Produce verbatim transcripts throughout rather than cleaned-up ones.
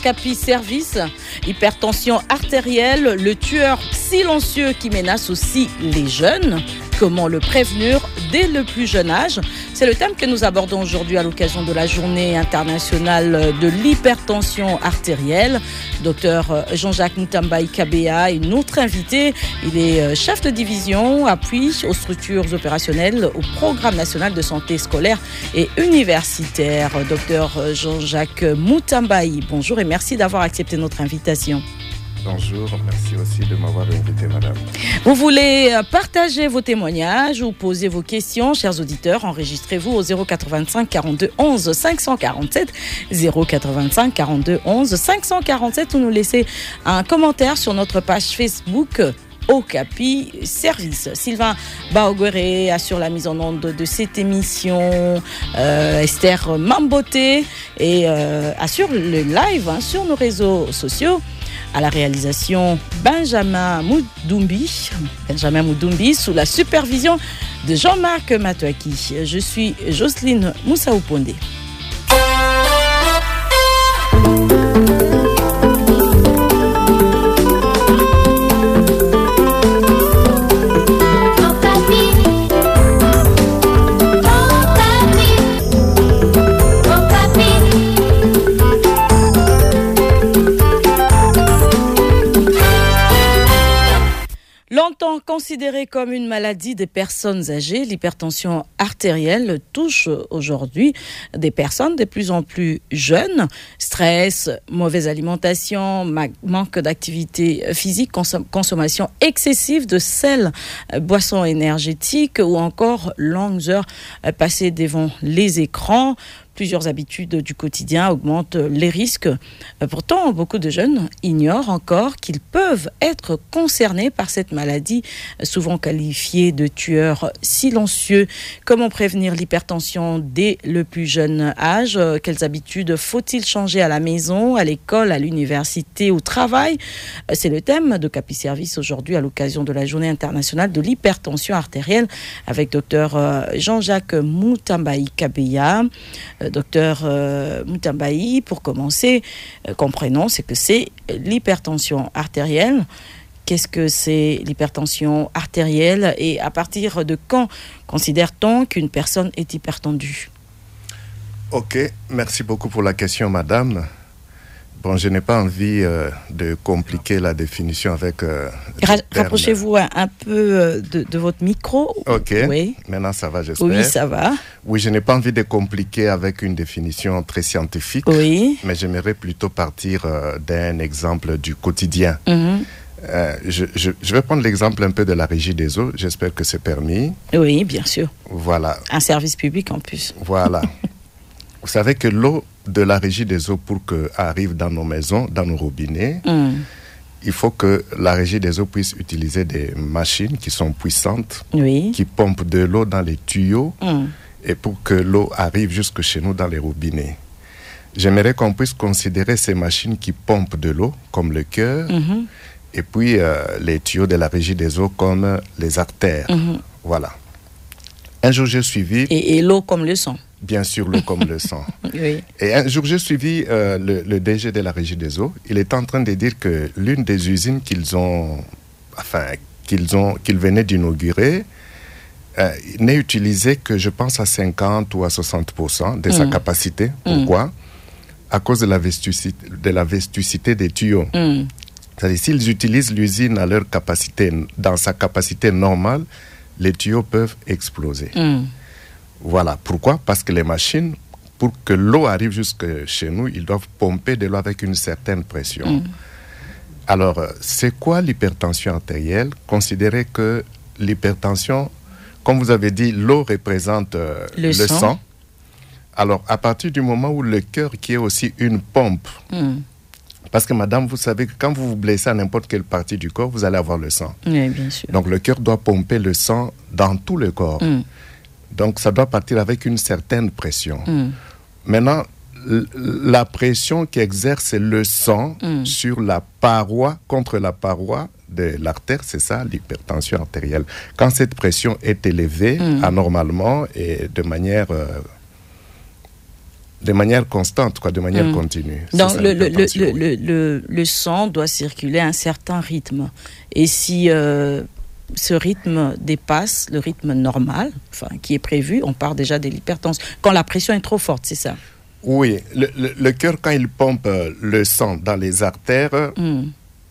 Capi Service. Hypertension artérielle, le tueur silencieux qui menace aussi les jeunes. Comment le prévenir dès le plus jeune âge? C'est le thème que nous abordons aujourd'hui à l'occasion de la journée internationale de l'hypertension artérielle. Docteur Jean-Jacques Moutambaï Kabea est notre invité. Il est chef de division, appui aux structures opérationnelles au programme national de santé scolaire et universitaire. Docteur Jean-Jacques Moutambaï, bonjour et merci d'avoir accepté notre invitation. Bonjour, merci aussi de m'avoir invité, madame. Vous voulez partager vos témoignages ou poser vos questions, chers auditeurs, enregistrez-vous au zéro quatre-vingt-cinq quarante-deux onze cinq cent quarante-sept, zéro quatre-vingt-cinq quarante-deux onze cinq cent quarante-sept ou nous laisser un commentaire sur notre page Facebook Okapi Service. Sylvain Baogueré assure la mise en onde de cette émission, euh, Esther Mamboté et euh, assure le live hein, sur nos réseaux sociaux. À la réalisation, Benjamin Moudoumbi, Benjamin Moudoumbi, sous la supervision de Jean-Marc Matouaki. Je suis Jocelyne Moussaoupondé. Longtemps considérée comme une maladie des personnes âgées, l'hypertension artérielle touche aujourd'hui des personnes de plus en plus jeunes. Stress, mauvaise alimentation, ma- manque d'activité physique, consom- consommation excessive de sel, euh, boissons énergétiques ou encore longues heures euh, passées devant les écrans. Plusieurs habitudes du quotidien augmentent les risques. Pourtant, beaucoup de jeunes ignorent encore qu'ils peuvent être concernés par cette maladie, souvent qualifiée de tueur silencieux. Comment prévenir l'hypertension dès le plus jeune âge? Quelles habitudes faut-il changer à la maison, à l'école, à l'université, au travail? C'est le thème de Capi Service aujourd'hui à l'occasion de la journée internationale de l'hypertension artérielle avec docteur Jean-Jacques Moutambaï Kabea. Docteur euh, Moutambaï, pour commencer, euh, comprenons ce que c'est l'hypertension artérielle. Qu'est-ce que c'est l'hypertension artérielle et à partir de quand considère-t-on qu'une personne est hypertendue? Ok, merci beaucoup pour la question, madame. Bon, je n'ai pas envie euh, de compliquer la définition avec... Euh, Ra- rapprochez-vous un, un peu de, de votre micro. Ok, oui. Maintenant ça va, j'espère. Oui, ça va. Oui, je n'ai pas envie de compliquer avec une définition très scientifique, oui. mais j'aimerais plutôt partir euh, d'un exemple du quotidien. Mm-hmm. Euh, je, je, je vais prendre l'exemple un peu de la Régie des eaux, j'espère que c'est permis. Oui, bien sûr. Voilà. Un service public en plus. Voilà. Vous savez que l'eau de la Régie des eaux, pour qu'elle arrive dans nos maisons, dans nos robinets, mm. il faut que la Régie des eaux puisse utiliser des machines qui sont puissantes, oui. qui pompent de l'eau dans les tuyaux, mm. et pour que l'eau arrive jusque chez nous dans les robinets. J'aimerais qu'on puisse considérer ces machines qui pompent de l'eau comme le cœur, mm-hmm. et puis euh, les tuyaux de la Régie des eaux comme les artères. Mm-hmm. Voilà. Un jour, j'ai suivi... Et, et l'eau comme le sang. Bien sûr, l'eau comme le sang. Oui. Et un jour, j'ai suivi euh, le, le D G de la Régie des eaux. Il est en train de dire que l'une des usines qu'ils ont, enfin, qu'ils ont, qu'ils venaient d'inaugurer, euh, n'est utilisée que, je pense, à cinquante ou à soixante pour cent de mmh. sa capacité. Pourquoi? Mmh. À cause de la vesticité, de la vesticité des tuyaux. Mmh. C'est-à-dire, s'ils utilisent l'usine à leur capacité, dans sa capacité normale, les tuyaux peuvent exploser. Mmh. Voilà. Pourquoi? Parce que les machines, pour que l'eau arrive jusque chez nous, ils doivent pomper de l'eau avec une certaine pression. Mmh. Alors, c'est quoi l'hypertension artérielle? Considérez que l'hypertension, comme vous avez dit, l'eau représente euh, le, le sang. sang. Alors, à partir du moment où le cœur, qui est aussi une pompe, mmh. parce que madame, vous savez que quand vous vous blessez à n'importe quelle partie du corps, vous allez avoir le sang. Oui, bien sûr. Donc, le cœur doit pomper le sang dans tout le corps. Mmh. Donc, ça doit partir avec une certaine pression. Mm. Maintenant, l- la pression qu'exerce le sang mm. sur la paroi, contre la paroi de l'artère, c'est ça, l'hypertension artérielle. Quand cette pression est élevée, mm. anormalement et de manière euh, de manière constante, quoi, de manière mmh. continue. Donc le, le, le, le, le, le sang doit circuler à un certain rythme. Et si euh, ce rythme dépasse le rythme normal, enfin, qui est prévu, on part déjà de l'hypertension. Quand la pression est trop forte, c'est ça? Oui, le, le, le cœur, quand il pompe le sang dans les artères, mmh.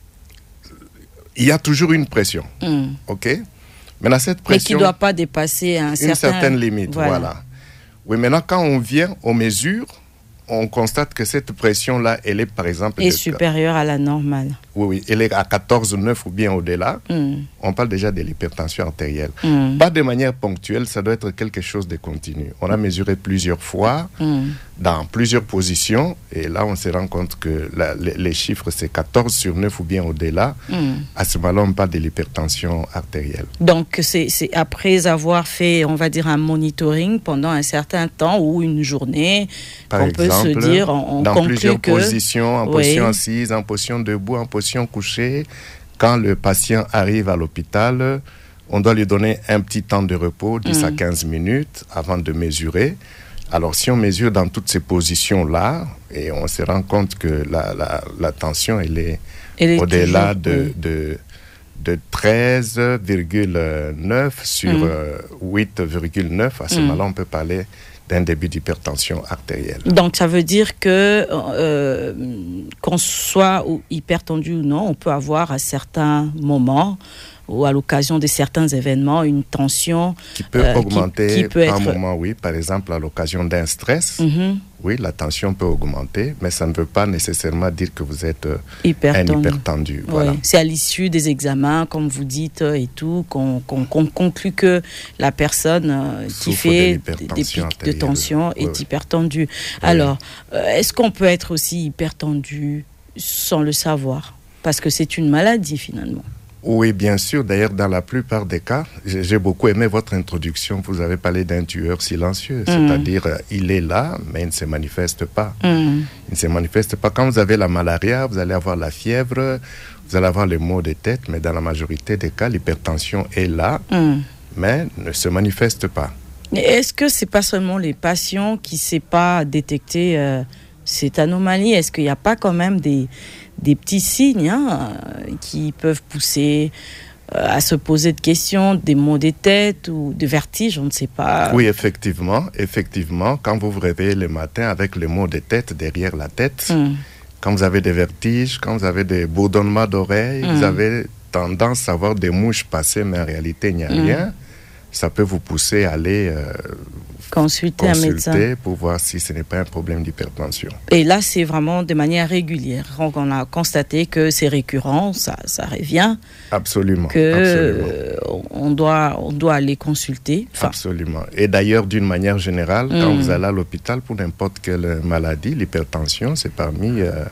il y a toujours une pression. Mmh. OK? Maintenant, cette pression... Mais qui ne doit pas dépasser un une certain... certaine limite, voilà. voilà. Oui, maintenant, quand on vient, on mesure, on constate que cette pression-là, elle est, par exemple... Est supérieure à la normale. Oui, oui, elle est à quatorze virgule neuf ou bien au-delà. Mm. On parle déjà de l'hypertension artérielle. Mm. Pas de manière ponctuelle, ça doit être quelque chose de continu. On a mesuré plusieurs fois, mm. dans plusieurs positions, et là, on se rend compte que la, les, les chiffres, c'est quatorze sur neuf ou bien au-delà. Mm. À ce moment-là, on parle de l'hypertension artérielle. Donc, c'est, c'est après avoir fait, on va dire, un monitoring pendant un certain temps ou une journée, par qu'on exemple, peut se dire, on, on dans plusieurs que... positions, en oui. position assise, en position debout, en position couchée. Quand le patient arrive à l'hôpital, on doit lui donner un petit temps de repos, dix mmh. à quinze minutes, avant de mesurer. Alors, si on mesure dans toutes ces positions-là, et on se rend compte que la, la, la tension, elle est, elle est au-delà toujours, de, oui. de, de treize virgule neuf sur mmh. euh, huit virgule neuf, à ce mmh. moment-là, on peut parler d'un début d'hypertension artérielle. Donc, ça veut dire que euh, qu'on soit hypertendu ou non, on peut avoir à certains moments ou à l'occasion de certains événements une tension qui peut euh, augmenter qui, qui peut par être... moment, oui. Par exemple, à l'occasion d'un stress, mm-hmm. oui, la tension peut augmenter, mais ça ne veut pas nécessairement dire que vous êtes hypertendu. un hypertendu. Voilà. Oui. C'est à l'issue des examens, comme vous dites, et tout, qu'on, qu'on, qu'on conclut que la personne euh, qui fait de des, des pics artérielle. de tension oui, est oui. hypertendue. Oui. Alors, euh, est-ce qu'on peut être aussi hypertendu sans le savoir? Parce que c'est une maladie, finalement. Oui, bien sûr. D'ailleurs, dans la plupart des cas, j'ai, j'ai beaucoup aimé votre introduction. Vous avez parlé d'un tueur silencieux, mmh. c'est-à-dire euh, il est là, mais il ne se manifeste pas. Mmh. Il ne se manifeste pas. Quand vous avez la malaria, vous allez avoir la fièvre, vous allez avoir les maux de tête, mais dans la majorité des cas, l'hypertension est là, mmh. mais ne se manifeste pas. Est-ce que ce n'est pas seulement les patients qui ne savent pas détecter euh, cette anomalie? Est-ce qu'il n'y a pas quand même des... des petits signes hein, qui peuvent pousser euh, à se poser de questions, des maux de tête ou des vertiges, on ne sait pas. Oui, effectivement, effectivement, quand vous vous réveillez le matin avec les maux de tête derrière la tête, mm. quand vous avez des vertiges, quand vous avez des bourdonnements d'oreilles, mm. vous avez tendance à voir des mouches passer, mais en réalité, il n'y a mm. rien. Ça peut vous pousser à aller euh, consulter, consulter un médecin pour voir si ce n'est pas un problème d'hypertension. Et là, c'est vraiment de manière régulière. Donc, on a constaté que c'est récurrent, ça, ça revient. Absolument. Que absolument. Euh, on, doit, on doit aller consulter. Enfin, absolument. Et d'ailleurs, d'une manière générale, mmh. quand vous allez à l'hôpital pour n'importe quelle maladie, l'hypertension, c'est parmi... Euh,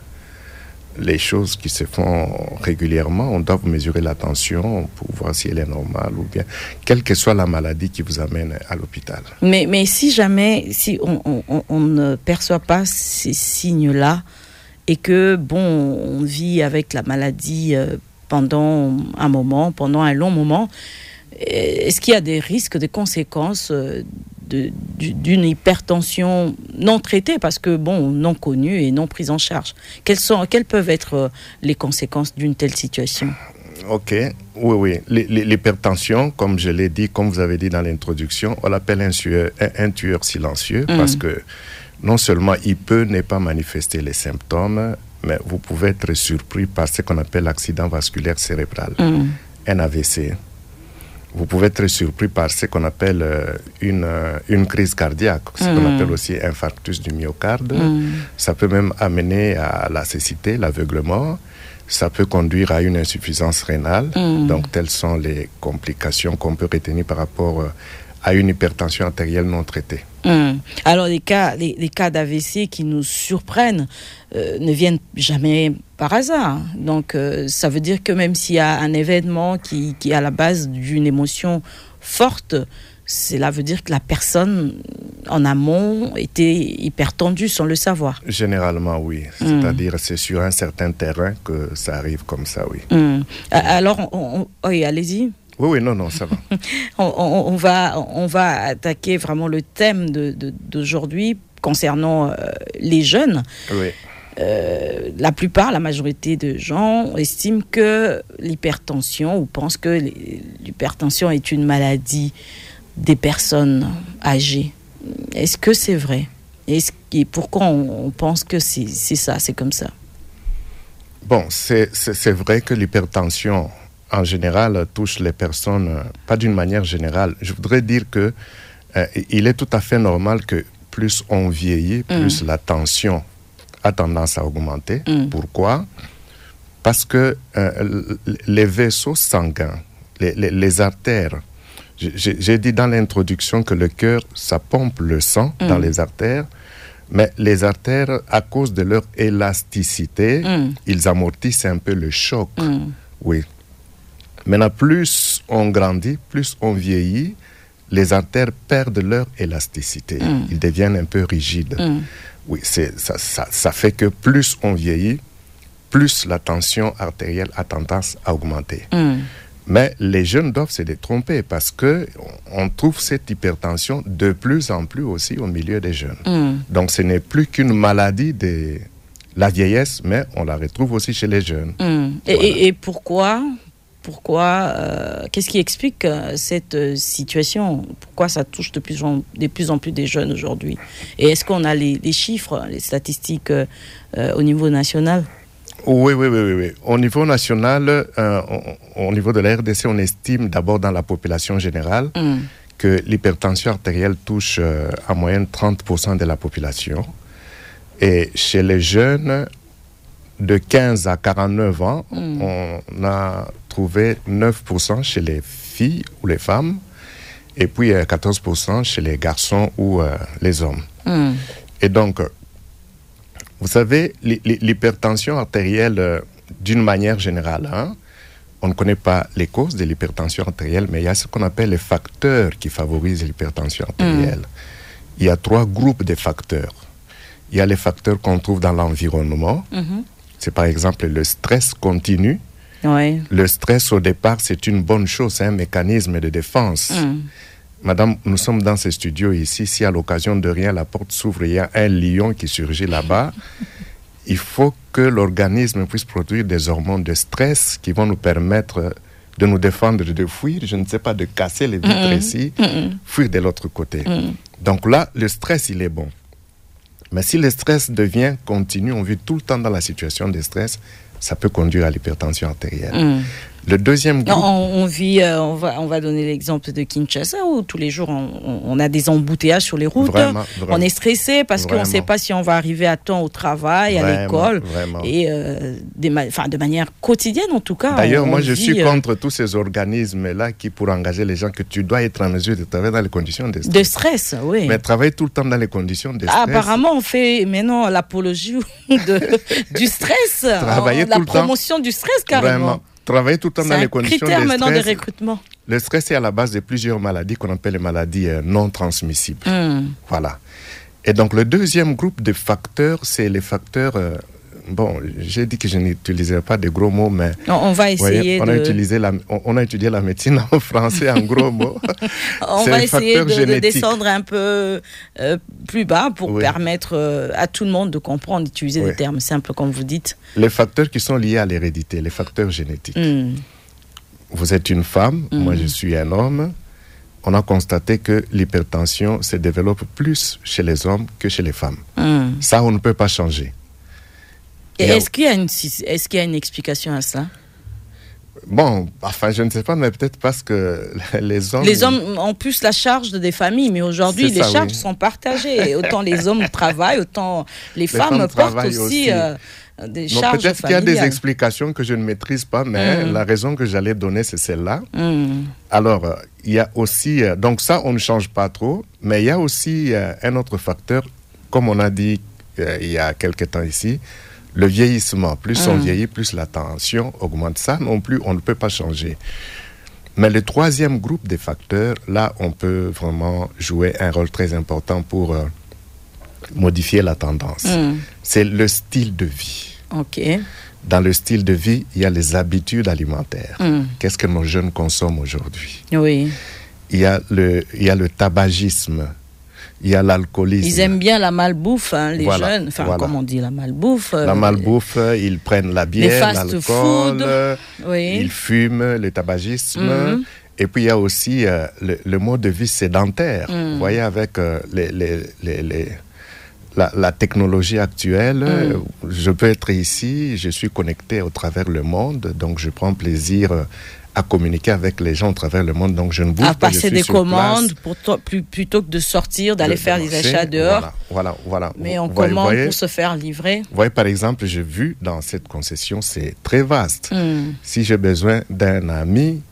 les choses qui se font régulièrement, on doit vous mesurer la tension pour voir si elle est normale ou bien, quelle que soit la maladie qui vous amène à l'hôpital. Mais, mais si jamais, si on, on, on ne perçoit pas ces signes-là et que, bon, on vit avec la maladie pendant un moment, pendant un long moment, est-ce qu'il y a des risques, des conséquences de, d'une hypertension non traitée, parce que, bon, non connue et non prise en charge? Quelles, sont, quelles peuvent être les conséquences d'une telle situation? Ok, oui, oui. L'hypertension, comme je l'ai dit, comme vous avez dit dans l'introduction, on l'appelle un tueur, un, un tueur silencieux, mmh. parce que non seulement il peut ne pas manifester les symptômes, mais vous pouvez être surpris par ce qu'on appelle l'accident vasculaire cérébral, mmh. un A V C. Vous pouvez être surpris par ce qu'on appelle euh, une, euh, une crise cardiaque, ce mmh. qu'on appelle aussi infarctus du myocarde. Mmh. Ça peut même amener à la cécité, l'aveuglement. Ça peut conduire à une insuffisance rénale. Mmh. Donc, telles sont les complications qu'on peut retenir par rapport euh, à une hypertension artérielle non traitée. Mmh. Alors, les cas, les, les cas d'A V C qui nous surprennent euh, ne viennent jamais par hasard. Donc, euh, ça veut dire que même s'il y a un événement qui, qui est à la base d'une émotion forte, cela veut dire que la personne, en amont, était hypertendue sans le savoir. Généralement, oui. Mmh. C'est-à-dire, c'est sur un certain terrain que ça arrive comme ça, oui. Mmh. Alors, on, on, oui, allez-y. Oui, oui, non, non, ça va. on, on, on, va, on va attaquer vraiment le thème de, de, d'aujourd'hui concernant euh, les jeunes. Oui. Euh, la plupart, la majorité de gens estiment que l'hypertension ou pensent que l'hypertension est une maladie des personnes âgées. Est-ce que c'est vrai? Est-ce, et pourquoi on, on pense que c'est, c'est ça, c'est comme ça? Bon, c'est, c'est, c'est vrai que l'hypertension, en général, touche les personnes, euh, pas d'une manière générale. Je voudrais dire que euh, il est tout à fait normal que plus on vieillit, plus mmh. la tension a tendance à augmenter. Mmh. Pourquoi? Parce que euh, les vaisseaux sanguins, les, les, les artères, j'ai, j'ai dit dans l'introduction que le cœur, ça pompe le sang mmh. dans les artères, mais les artères, à cause de leur élasticité, mmh. ils amortissent un peu le choc. Mmh. Oui. Maintenant, plus on grandit, plus on vieillit, les artères perdent leur élasticité. Mmh. Ils deviennent un peu rigides. Mmh. Oui, c'est, ça, ça, ça fait que plus on vieillit, plus la tension artérielle a tendance à augmenter. Mmh. Mais les jeunes doivent se détromper parce qu'on trouve cette hypertension de plus en plus aussi au milieu des jeunes. Mmh. Donc ce n'est plus qu'une maladie de la vieillesse, mais on la retrouve aussi chez les jeunes. Mmh. Et, voilà. et, et pourquoi Pourquoi euh, Qu'est-ce qui explique euh, cette euh, situation? Pourquoi ça touche de plus en, de plus, en plus des jeunes aujourd'hui? Et est-ce qu'on a les, les chiffres, les statistiques euh, euh, au niveau national? Oui, oui, oui, oui, oui. Au niveau national, euh, on, au niveau de la R D C, on estime d'abord dans la population générale mm. que l'hypertension artérielle touche euh, en moyenne trente pour cent de la population. Et chez les jeunes de quinze à quarante-neuf ans, mm. on a trouvé neuf pour cent chez les filles ou les femmes, et puis euh, quatorze pour cent chez les garçons ou euh, les hommes. Mm. Et donc, vous savez, l'hypertension artérielle, euh, d'une manière générale, hein, on ne connaît pas les causes de l'hypertension artérielle, mais il y a ce qu'on appelle les facteurs qui favorisent l'hypertension artérielle. Mm. Il y a trois groupes de facteurs. Il y a les facteurs qu'on trouve dans l'environnement. Mm-hmm. C'est par exemple le stress continu. Ouais. Le stress, au départ, c'est une bonne chose, c'est un mécanisme de défense. Mm. Madame, nous sommes dans ce studio ici. Si à l'occasion de rien, la porte s'ouvre, il y a un lion qui surgit là-bas, il faut que l'organisme puisse produire des hormones de stress qui vont nous permettre de nous défendre, de fuir, je ne sais pas, de casser les vitres mm-hmm. ici, mm-hmm. fuir de l'autre côté. Mm. Donc là, le stress, il est bon. Mais si le stress devient continu, on vit tout le temps dans la situation de stress, ça peut conduire à l'hypertension artérielle. Mm. Le deuxième groupe... On, on vit, euh, on, va, on va donner l'exemple de Kinshasa, où tous les jours, on, on a des embouteillages sur les routes. Vraiment, vraiment. On est stressé parce vraiment. qu'on ne sait pas si on va arriver à temps au travail, vraiment, à l'école. Vraiment. Et euh, des ma- de manière quotidienne, en tout cas. D'ailleurs, on, moi, on je vit, suis euh... contre tous ces organismes-là qui, pour engager les gens, que tu dois être en mesure de travailler dans les conditions de stress. De stress, oui. Mais travailler tout le temps dans les conditions de stress... Ah, apparemment, on fait maintenant l'apologie de, du stress. Travailler on, tout la le temps. promotion du stress, carrément. Vraiment. Travailler tout le temps c'est dans les conditions de stress. C'est un critère maintenant de recrutement. Le stress est à la base de plusieurs maladies qu'on appelle les maladies euh, non transmissibles. Mm. Voilà. Et donc, le deuxième groupe de facteurs, c'est les facteurs... Euh, bon, j'ai dit que je n'utilisais pas de gros mots, mais... Non, on va essayer voyez, on de... A utilisé la, on, on a étudié la médecine en français en gros mots. On va essayer de, de descendre un peu euh, plus bas pour oui. permettre euh, à tout le monde de comprendre, d'utiliser oui. des termes simples, comme vous dites. Les facteurs qui sont liés à l'hérédité, les facteurs génétiques. Mm. Vous êtes une femme, mm. moi je suis un homme. On a constaté que l'hypertension se développe plus chez les hommes que chez les femmes. Mm. Ça, on ne peut pas changer. Et est-ce qu'il y a une, est-ce qu'il y a une explication à ça? Bon, enfin, je ne sais pas, mais peut-être parce que les hommes... Les hommes ont plus la charge des familles, mais aujourd'hui, c'est les ça, charges oui. sont partagées. Autant les hommes travaillent, autant les, les femmes, femmes portent aussi, aussi. Euh, des non, charges peut-être familiales. qu'il y a des explications que je ne maîtrise pas, mais mmh. la raison que j'allais donner, c'est celle-là. Mmh. Alors, euh, il y a aussi... Euh, donc ça, on ne change pas trop, mais il y a aussi euh, un autre facteur, comme on a dit euh, il y a quelque temps ici, le vieillissement. Plus mmh. on vieillit, plus la tension augmente. Ça non plus, on ne peut pas changer. Mais le troisième groupe de facteurs, là, on peut vraiment jouer un rôle très important pour euh, modifier la tendance. Mmh. C'est le style de vie. Okay. Dans le style de vie, il y a les habitudes alimentaires. Mmh. Qu'est-ce que nos jeunes consomment aujourd'hui? Oui. Il y a le, il y a le tabagisme. il y a l'alcoolisme. Ils aiment bien la malbouffe, hein, les voilà, jeunes. Enfin, voilà. comme on dit, la malbouffe. La euh, malbouffe, ils prennent la bière, les fast-food, l'alcool, oui. ils fument, le tabagisme. Mm-hmm. Et puis, il y a aussi euh, le, le mode de vie sédentaire. Mm. Vous voyez, avec euh, les, les, les, les, la, la technologie actuelle, mm. euh, je peux être ici, je suis connecté au travers le monde, donc je prends plaisir euh, à communiquer avec les gens au travers le monde, donc je ne bouge à pas. À passer des commandes pour to- plus, plutôt que de sortir, d'aller de, faire de des achats dehors. Voilà, voilà, voilà. Mais on vous commande voyez, pour se faire livrer. Vous voyez, par exemple, j'ai vu dans cette concession, c'est très vaste. Mm. Si j'ai besoin d'un ami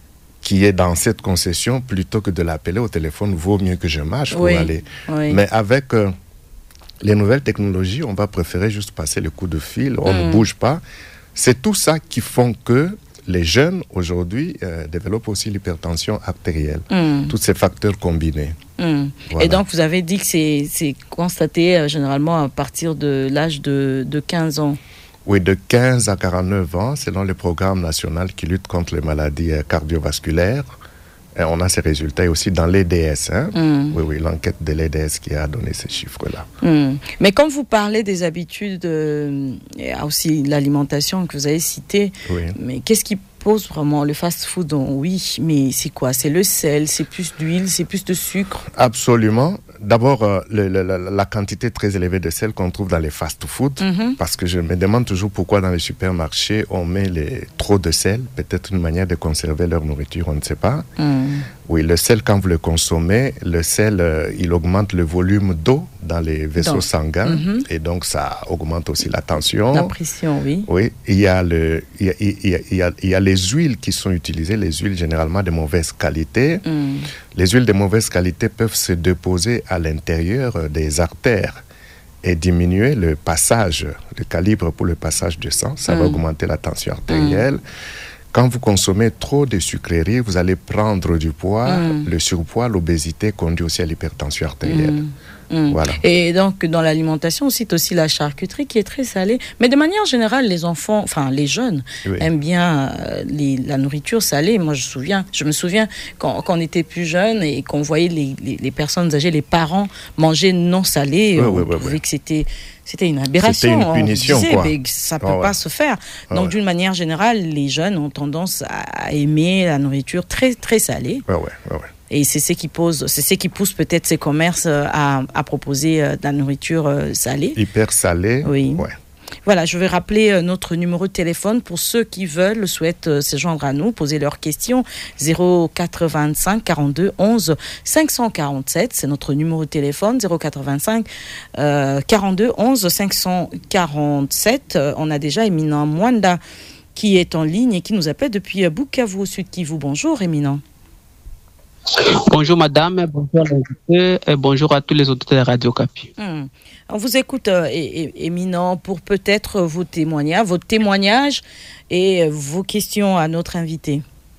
qui est dans cette concession, plutôt que de l'appeler au téléphone, vaut mieux que je marche pour oui, aller. Oui. Mais avec euh, les nouvelles technologies, on va préférer juste passer le coup de fil, on mm. ne bouge pas. C'est tout ça qui font que les jeunes, aujourd'hui, euh, développent aussi l'hypertension artérielle. Mm. Tous ces facteurs combinés. Mm. Voilà. Et donc, vous avez dit que c'est, c'est constaté euh, généralement à partir de l'âge de, de quinze ans. Oui, de quinze à quarante-neuf ans, selon le programme national qui lutte contre les maladies cardiovasculaires. Et on a ces résultats aussi dans l'E D S. Hein? Mm. Oui, oui, l'enquête de l'E D S qui a donné ces chiffres-là. Mm. Mais quand vous parlez des habitudes, euh, et aussi l'alimentation que vous avez citée, oui. mais qu'est-ce qui pose vraiment le fast-food? Oui, mais c'est quoi? C'est le sel, c'est plus d'huile, c'est plus de sucre? Absolument. D'abord, euh, le, le, la, la quantité très élevée de sel qu'on trouve dans les fast-foods, mm-hmm. parce que je me demande toujours pourquoi dans les supermarchés on met les, trop de sel, peut-être une manière de conserver leur nourriture, on ne sait pas. Mm. Oui, le sel, quand vous le consommez, le sel, euh, il augmente le volume d'eau dans les vaisseaux donc, sanguins, mm-hmm. et donc ça augmente aussi la tension. La pression, oui. Oui, il y a, le, il y a, il y a, il y a, il y a les huiles qui sont utilisées, les huiles généralement de mauvaise qualité. Mm. Les huiles de mauvaise qualité peuvent se déposer à l'intérieur des artères et diminuer le passage, le calibre pour le passage du sang. Ça mm. va augmenter la tension artérielle. Mm. Quand vous consommez trop de sucreries, vous allez prendre du poids. Mm. Le surpoids, l'obésité conduit aussi à l'hypertension artérielle. Mm. Mmh. Voilà. Et donc, dans l'alimentation, aussi, c'est aussi la charcuterie qui est très salée. Mais de manière générale, les enfants, enfin, les jeunes, oui. aiment bien euh, les, la nourriture salée. Moi, je, souviens, je me souviens quand, quand on était plus jeune et qu'on voyait les, les, les personnes âgées, les parents manger non salé, oui, on oui, trouvait oui. que c'était... C'était une aberration. C'était une punition, on disait, quoi. Mais ça ne peut oh, pas ouais. se faire. Oh, Donc, ouais. d'une manière générale, les jeunes ont tendance à aimer la nourriture très, très salée. Ouais, ouais, ouais, ouais. Et c'est ce qui pose, c'est ce qui pousse peut-être ces commerces à, à proposer de la nourriture salée. Hyper salée. Oui. Ouais. Voilà, je vais rappeler notre numéro de téléphone pour ceux qui veulent, souhaitent se joindre à nous, poser leurs questions. zéro quatre vingt-cinq quarante-deux onze cinq cent quarante-sept, c'est notre numéro de téléphone. zéro quatre vingt-cinq quarante-deux onze cinq cent quarante-sept. On a déjà Éminent Mwanda qui est en ligne et qui nous appelle depuis Bukavu, au Sud Kivu. Bonjour Éminent. Bonjour madame, bonjour l'invité et bonjour à tous les auditeurs de Radio Okapi. Hum. On vous écoute, euh, Éminent, pour peut-être vos témoignages, votre témoignage et vos questions à notre invité.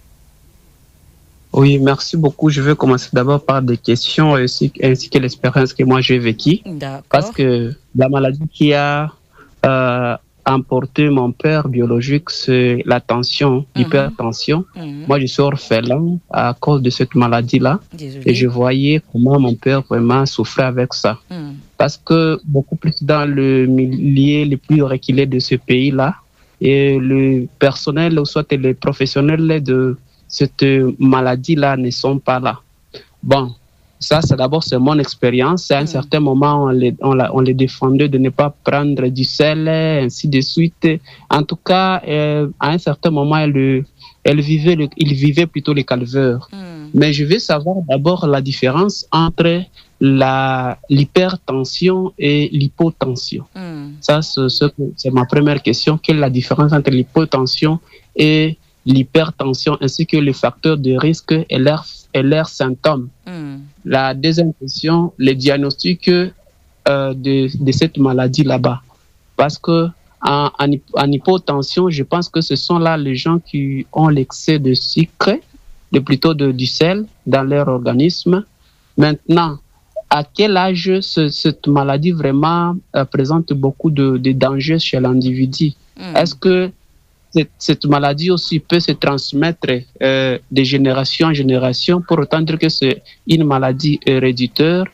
Oui, merci beaucoup. Je vais commencer d'abord par des questions ainsi, ainsi que l'expérience que moi j'ai vécue. D'accord. Parce que la maladie qui a euh, emporté mon père biologique, c'est la tension, mm-hmm. l'hypertension. Mm-hmm. Moi, je suis orphelin à cause de cette maladie-là. Désolé. Et je voyais comment mon père vraiment souffrait avec ça. Mm. Parce que beaucoup plus dans le milieu le plus reculé de ce pays-là, et le personnel, ou soit les professionnels de cette maladie-là ne sont pas là. Bon, ça, c'est d'abord c'est mon expérience. À un mmh. certain moment, on les, on, la, on les défendait de ne pas prendre du sel, ainsi de suite. En tout cas, euh, à un certain moment, elle, elle vivait le, il vivait plutôt le calvaire. Mmh. Mais je veux savoir d'abord la différence entre la, l'hypertension et l'hypotension. Mmh. Ça, c'est, c'est ma première question. Quelle est la différence entre l'hypotension et l'hypertension, ainsi que les facteurs de risque et leurs, et leurs symptômes? Mm. La deuxième question, le diagnostic euh, de, de cette maladie là-bas. Parce que en, en, en hypotension, je pense que ce sont là les gens qui ont l'excès de sucre, de plutôt de, du sel dans leur organisme. Maintenant, à quel âge ce, cette maladie vraiment euh, présente beaucoup de, de dangers chez l'individu? Mm. Est-ce que Cette, cette maladie aussi peut se transmettre euh, de génération en génération, pour autant dire que c'est une maladie héréditaire,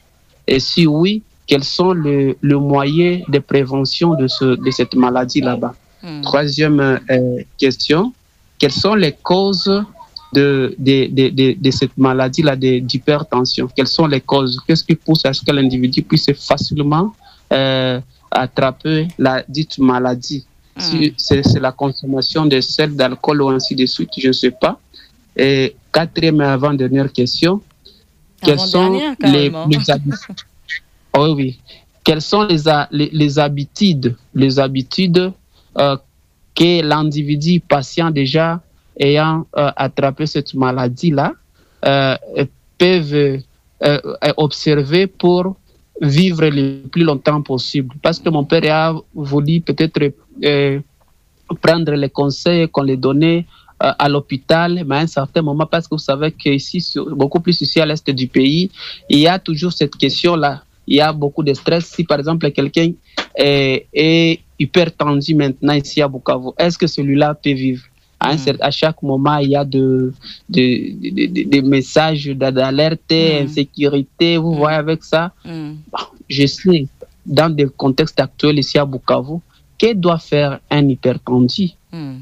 Et si oui, quels sont les le moyens de prévention de, ce, de cette maladie là-bas? Mm. Troisième euh, question, quelles sont les causes de, de, de, de, de cette maladie-là, d'hypertension? Quelles sont les causes? Qu'est-ce qui pousse à ce que l'individu puisse facilement euh, attraper la dite maladie? Mm. Si c'est, c'est la consommation de sel, d'alcool ou ainsi de suite, je ne sais pas. Et quatrième et avant-dernière question, quelles sont les, les habitudes? Oh oui, quelles sont les, les, les habitudes, les habitudes euh, que l'individu patient déjà ayant euh, attrapé cette maladie-là euh, peuvent euh, observer pour vivre le plus longtemps possible? Parce que mon père a voulu peut-être euh, prendre les conseils qu'on lui donnait euh, à l'hôpital, mais à un certain moment, parce que vous savez qu'ici, beaucoup plus ici à l'est du pays, il y a toujours cette question-là. Il y a beaucoup de stress. Si par exemple quelqu'un est, est hypertendu maintenant ici à Bukavu, est-ce que celui-là peut vivre? À, un, mm. à chaque moment, il y a de, de, de, de, de messages d'alerte, mm. insécurité. Vous mm. voyez avec ça? Mm. Bon, je sais, dans des contextes actuels ici à Bukavu, que doit faire un hypertendu? Mm.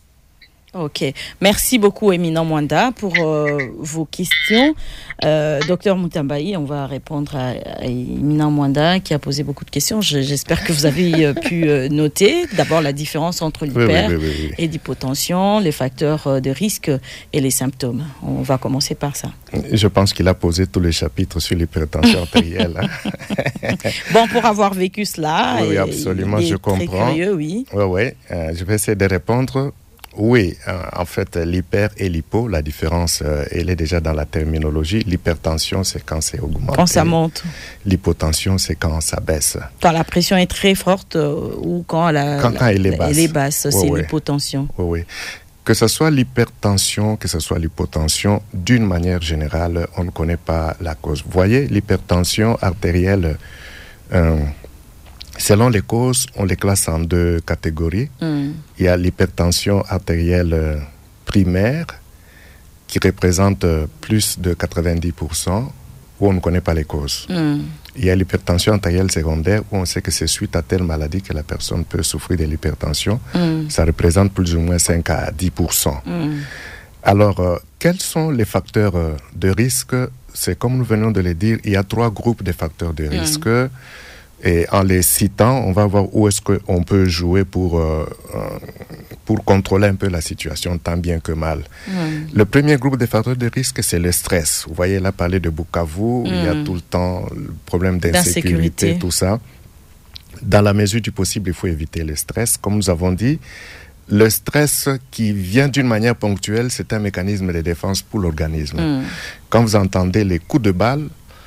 Ok, merci beaucoup Éminent Mwanda pour euh, vos questions. Euh, Docteur Mutambayi, on va répondre à, à Éminent Mwanda qui a posé beaucoup de questions. Je, j'espère que vous avez euh, pu euh, noter d'abord la différence entre l'hyper oui, oui, oui, oui. et l'hypotension, les facteurs de risque et les symptômes. On va commencer par ça. Je pense qu'il a posé tous les chapitres sur l'hypertension artérielle. Hein. Bon, pour avoir vécu cela, oui, absolument, je comprends. Très curieux, oui. Oui, oui. Euh, je vais essayer de répondre. Oui, euh, en fait, l'hyper et l'hypo, la différence, euh, elle est déjà dans la terminologie. L'hypertension, c'est quand c'est augmenté. Quand ça monte. L'hypotension, c'est quand ça baisse. Quand la pression est très forte euh, ou quand, la, quand, la, quand elle est basse. Elle est basse, oui, c'est oui. l'hypotension. Oui, oui. Que ce soit l'hypertension, que ce soit l'hypotension, d'une manière générale, on ne connaît pas la cause. Vous voyez, l'hypertension artérielle... Euh, Selon les causes, on les classe en deux catégories. Mm. Il y a l'hypertension artérielle primaire qui représente plus de quatre-vingt-dix pour cent où on ne connaît pas les causes. Mm. Il y a l'hypertension artérielle secondaire où on sait que c'est suite à telle maladie que la personne peut souffrir de l'hypertension. Mm. Ça représente plus ou moins cinq à dix pour cent. Mm. Alors, euh, quels sont les facteurs euh, de risque? C'est comme nous venons de le dire, il y a trois groupes de facteurs de risque. Mm. Et en les citant, on va voir où est-ce qu'on peut jouer pour, euh, pour contrôler un peu la situation, tant bien que mal. Mm. Le premier groupe de facteurs de risque, c'est le stress. Vous voyez, là, parler de Bukavu, mm. il y a tout le temps le problème d'insécurité, d'insécurité, tout ça. Dans la mesure du possible, il faut éviter le stress. Comme nous avons dit, le stress qui vient d'une manière ponctuelle, c'est un mécanisme de défense pour l'organisme. Mm. Quand vous entendez les coups de balle,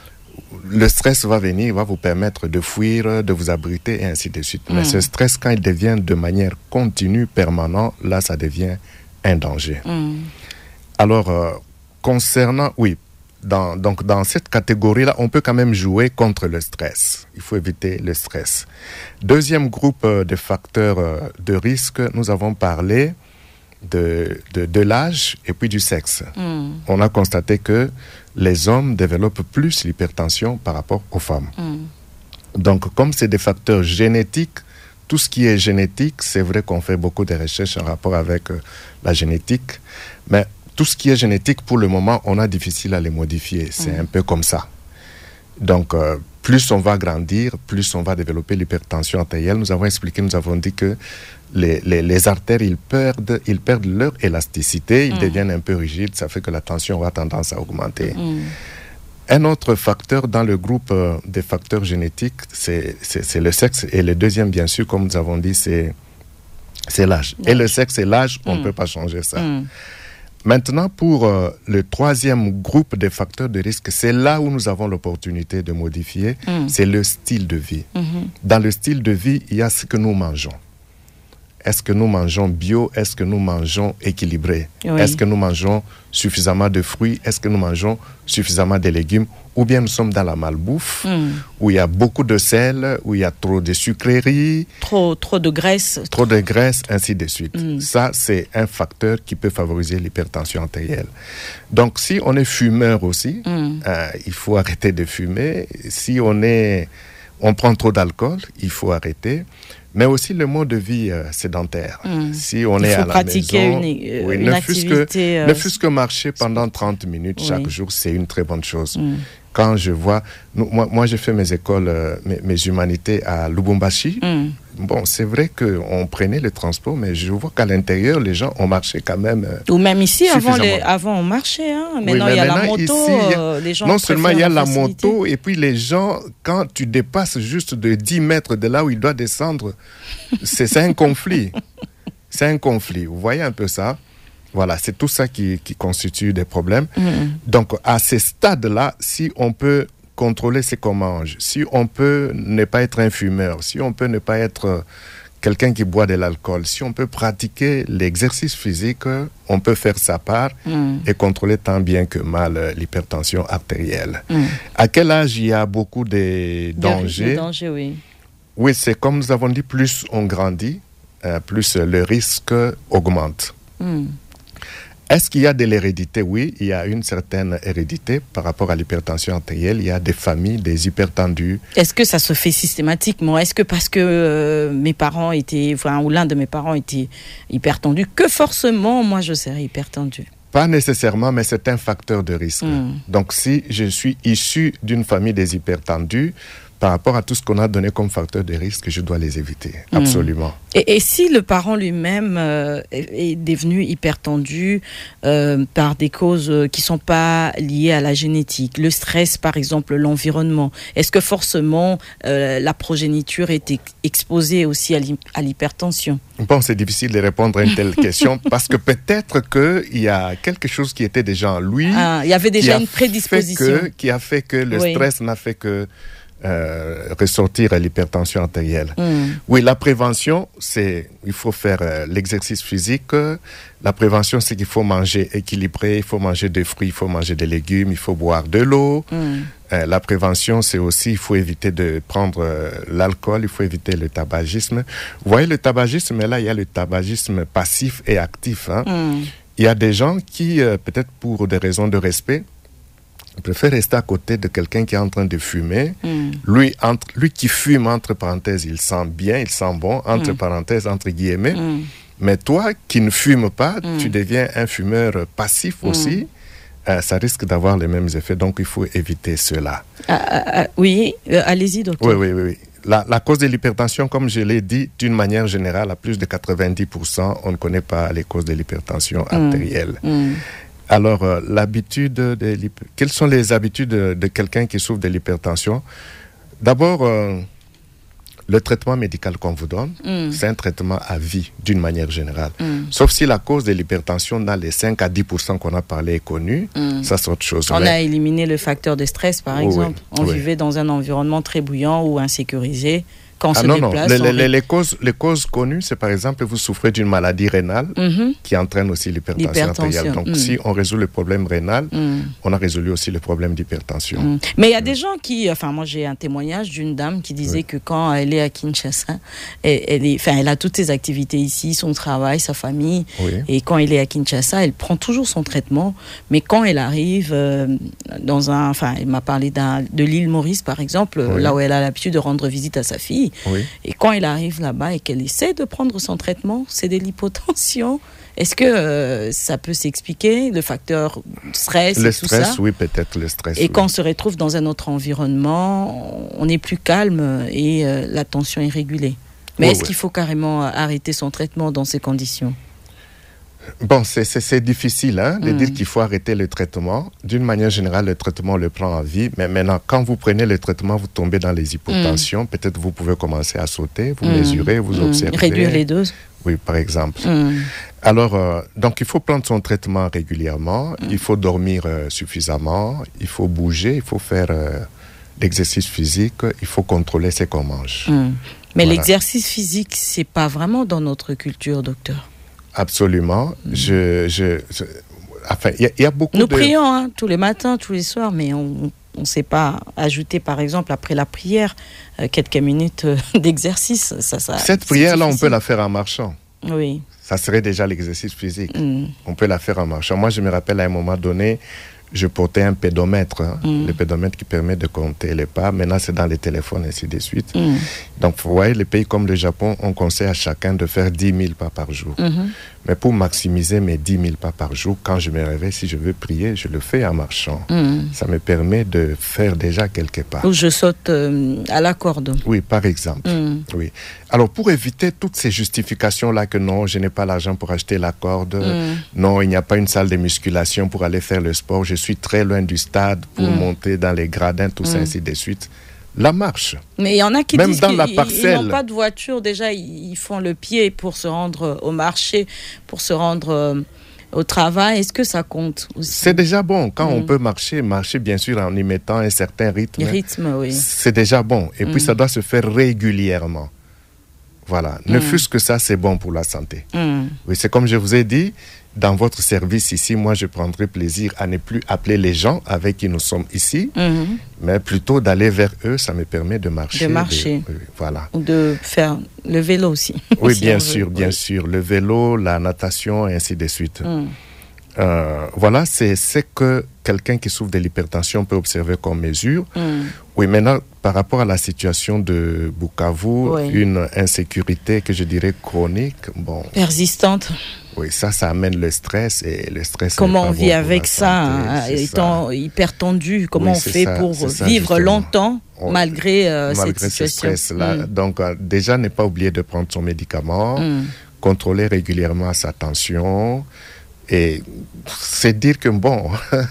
le stress va venir, va vous permettre de fuir, de vous abriter et ainsi de suite. Mais mm. ce stress, quand il devient de manière continue, permanente, là, ça devient un danger. Mm. Alors, euh, concernant, oui, dans, donc dans cette catégorie-là, on peut quand même jouer contre le stress. Il faut éviter le stress. Deuxième groupe euh, de facteurs euh, de risque, nous avons parlé de, de, de l'âge et puis du sexe. Mm. On a constaté que les hommes développent plus l'hypertension par rapport aux femmes. Mm. Donc, comme c'est des facteurs génétiques, tout ce qui est génétique, c'est vrai qu'on fait beaucoup de recherches en rapport avec euh, la génétique, mais tout ce qui est génétique, pour le moment, on a difficile à les modifier. C'est mm. un peu comme ça. Donc, euh, plus on va grandir, plus on va développer l'hypertension artérielle. Nous avons expliqué, nous avons dit que les, les, les artères, ils perdent, ils perdent leur élasticité, ils mm. deviennent un peu rigides, ça fait que la tension aura tendance à augmenter. Mm. Un autre facteur dans le groupe euh, des facteurs génétiques, c'est, c'est, c'est le sexe. Et le deuxième, bien sûr, comme nous avons dit, c'est, c'est l'âge. Et le sexe et l'âge, on ne mm. peut pas changer ça. Mm. Maintenant, pour euh, le troisième groupe de facteurs de risque, c'est là où nous avons l'opportunité de modifier, mm. c'est le style de vie. Mm-hmm. Dans le style de vie, il y a ce que nous mangeons. est-ce que nous mangeons bio, est-ce que nous mangeons équilibré, oui. est-ce que nous mangeons suffisamment de fruits, est-ce que nous mangeons suffisamment de légumes, ou bien nous sommes dans la malbouffe, mm. où il y a beaucoup de sel, où il y a trop de sucreries, trop, trop de graisse, trop de graisse, ainsi de suite. Mm. Ça, c'est un facteur qui peut favoriser l'hypertension artérielle. Donc, si on est fumeur aussi, mm. euh, il faut arrêter de fumer. Si on est, on prend trop d'alcool, il faut arrêter. Mais aussi le mode de vie euh, sédentaire. Mm. Si on il est faut à la pratiquer maison, une, euh, oui, une ne activité... Que, euh, ne fût-ce que marcher pendant trente minutes oui. chaque jour, c'est une très bonne chose. Mm. Quand je vois... Nous, moi, moi, j'ai fait mes écoles, euh, mes, mes humanités à Lubumbashi. Mm. Bon, c'est vrai qu'on prenait le transport, mais je vois qu'à l'intérieur, les gens ont marché quand même. Euh, Ou même ici, avant, les, avant on marchait. Hein. Maintenant, oui, il y a la moto. Ici, euh, les gens non seulement il y a la facilité. moto, et puis les gens, quand tu dépasses juste de dix mètres de là où il doit descendre, c'est, c'est un conflit. C'est un conflit. Vous voyez un peu ça? Voilà, c'est tout ça qui, qui constitue des problèmes. Mm. Donc, à ce stade-là, si on peut contrôler ce qu'on mange, si on peut ne pas être un fumeur, si on peut ne pas être quelqu'un qui boit de l'alcool, si on peut pratiquer l'exercice physique, on peut faire sa part mm. et contrôler tant bien que mal l'hypertension artérielle. Mm. À quel âge il y a beaucoup de dangers? De dangers, oui. Oui, c'est comme nous avons dit, plus on grandit, euh, plus le risque augmente. Mm. Est-ce qu'il y a de l'hérédité? Oui, il y a une certaine hérédité par rapport à l'hypertension artérielle. Il y a des familles, des hypertendus. Est-ce que ça se fait systématiquement? Est-ce que parce que euh, mes parents étaient, enfin, ou l'un de mes parents était hypertendu, que forcément, moi, je serais hypertendu? Pas nécessairement, mais c'est un facteur de risque. Mm. Donc, si je suis issu d'une famille des hypertendus, par rapport à tout ce qu'on a donné comme facteur de risque, je dois les éviter, mmh. absolument. Et, et si le parent lui-même euh, est, est devenu hypertendu euh, par des causes qui ne sont pas liées à la génétique, le stress par exemple, l'environnement, est-ce que forcément euh, la progéniture est ex- exposée aussi à, l'hy- à l'hypertension? Bon, c'est difficile de répondre à une telle question parce que peut-être qu'il y a quelque chose qui était déjà en lui. Ah, il y avait déjà une prédisposition. Que, qui a fait que le oui. stress n'a fait que Euh, ressortir à l'hypertension artérielle. Mm. Oui, la prévention, c'est il faut faire euh, l'exercice physique. La prévention, c'est qu'il faut manger équilibré, il faut manger des fruits, il faut manger des légumes, il faut boire de l'eau. Mm. Euh, la prévention, c'est aussi il faut éviter de prendre euh, l'alcool, il faut éviter le tabagisme. Vous voyez, le tabagisme, là, il y a le tabagisme passif et actif. Hein. Mm. Il y a des gens qui, euh, peut-être pour des raisons de respect, préfère rester à côté de quelqu'un qui est en train de fumer. Mm. Lui, entre, lui qui fume, entre parenthèses, il sent bien, il sent bon, entre mm. parenthèses, entre guillemets. Mm. Mais toi qui ne fumes pas, mm. tu deviens un fumeur passif mm. aussi. Euh, ça risque d'avoir les mêmes effets, donc il faut éviter cela. Ah, ah, oui, euh, allez-y, docteur. Oui, oui, oui. oui. La, la cause de l'hypertension, comme je l'ai dit, d'une manière générale, à plus de quatre-vingt-dix pour cent, on ne connaît pas les causes de l'hypertension mm. artérielle. Mm. Alors, euh, l'habitude de l'hyp... quelles sont les habitudes de, de quelqu'un qui souffre de l'hypertension? D'abord, euh, le traitement médical qu'on vous donne, mm. c'est un traitement à vie, d'une manière générale. Mm. Sauf si la cause de l'hypertension, dans les cinq à dix pour cent qu'on a parlé, est connue, mm. ça c'est autre chose. On mais... a éliminé le facteur de stress, par oui, exemple. Oui, on oui. vivait dans un environnement très bouillant ou insécurisé. Quand on ah se non, déplace, non. Les, on... les, les, causes, les causes connues, c'est par exemple, vous souffrez d'une maladie rénale mm-hmm. qui entraîne aussi l'hypertension, l'hypertension. artérielle. Donc, mm. si on résout le problème rénal, mm. on a résolu aussi le problème d'hypertension. Mm. Mais il y a mm. des gens qui... Enfin, moi, j'ai un témoignage d'une dame qui disait oui. que quand elle est à Kinshasa, elle, elle, est, enfin, elle a toutes ses activités ici, son travail, sa famille. Oui. Et quand elle est à Kinshasa, elle prend toujours son traitement. Mais quand elle arrive euh, dans un... Enfin, elle m'a parlé d'un, de l'île Maurice, par exemple, oui. là où elle a l'habitude de rendre visite à sa fille. Oui. Et quand elle arrive là-bas et qu'elle essaie de prendre son traitement, c'est de l'hypotension. Est-ce que euh, ça peut s'expliquer, le facteur stress le et tout stress, ça? Oui, peut-être le stress. Et oui. quand on se retrouve dans un autre environnement, on est plus calme et euh, la tension est régulée. Mais oui, est-ce oui. qu'il faut carrément arrêter son traitement dans ces conditions? Bon, c'est, c'est, c'est difficile hein, de mm. dire qu'il faut arrêter le traitement. D'une manière générale, le traitement, on le prend à vie. Mais maintenant, quand vous prenez le traitement, vous tombez dans les hypotensions. Mm. Peut-être vous pouvez commencer à sauter, vous mm. mesurez, vous mm. observez. Réduire les doses. Oui, par exemple. Mm. Alors, euh, donc, il faut prendre son traitement régulièrement. Mm. Il faut dormir euh, suffisamment. Il faut bouger. Il faut faire euh, l'exercice physique. Il faut contrôler ce qu'on mange. Mm. Mais voilà. L'exercice physique, c'est pas vraiment dans notre culture, docteur. Absolument. Mmh. Je, je, je, enfin, il y, y a beaucoup Nous de... Nous prions hein, tous les matins, tous les soirs, mais on ne sait pas ajouter, par exemple, après la prière, euh, quelques minutes euh, d'exercice. Ça, ça, Cette prière-là, on peut la faire en marchant. Oui. Ça serait déjà l'exercice physique. Mmh. On peut la faire en marchant. Moi, je me rappelle à un moment donné, je portais un pédomètre, hein, mmh. le pédomètre qui permet de compter les pas. Maintenant, c'est dans les téléphones, ainsi de suite. Mmh. Donc, vous voyez, les pays comme le Japon, on conseille à chacun de faire dix mille pas par jour. Mmh. Mais pour maximiser mes dix mille pas par jour, quand je me réveille, si je veux prier, je le fais en marchant. Mmh. Ça me permet de faire déjà quelques pas. Ou je saute euh, à la corde. Oui, par exemple. Mmh. Oui. Alors, pour éviter toutes ces justifications-là que non, je n'ai pas l'argent pour acheter la corde, mmh. non, il n'y a pas une salle de musculation pour aller faire le sport, je suis très loin du stade pour mmh. monter dans les gradins, tout mmh. ça, ainsi de suite. La marche. Mais il y en a qui Même disent dans qu'ils la parcelle, n'ont pas de voiture. Déjà, ils font le pied pour se rendre au marché, pour se rendre euh, au travail. Est-ce que ça compte aussi? C'est déjà bon. Quand mmh. on peut marcher, marcher bien sûr en y mettant un certain rythme. Rythme, oui. C'est déjà bon. Et mmh. puis, ça doit se faire régulièrement. Voilà. Ne mmh. fût-ce que ça, c'est bon pour la santé. Mmh. Oui, c'est comme je vous ai dit, dans votre service ici, moi, je prendrai plaisir à ne plus appeler les gens avec qui nous sommes ici, mmh. mais plutôt d'aller vers eux. Ça me permet de marcher. De marcher. De, euh, voilà. Ou de faire le vélo aussi. Oui, si bien sûr, veut. bien oui. sûr. Le vélo, la natation, et ainsi de suite. Mmh. Euh, voilà, c'est ce que quelqu'un qui souffre de l'hypertension peut observer comme mesure. Mm. Oui, maintenant, par rapport à la situation de Bukavu, oui. une insécurité que je dirais chronique, bon... persistante. Oui, ça, ça amène le stress et le stress... Comment on bon vit avec ça, santé, hein, étant ça. hyper tendu? Comment oui, on fait ça, pour ça, vivre justement. longtemps on, malgré, euh, malgré cette situation? ce stress-là. Mm. Donc, euh, déjà, ne pas oublier de prendre son médicament, mm. contrôler régulièrement sa tension... Et c'est dire que, bon,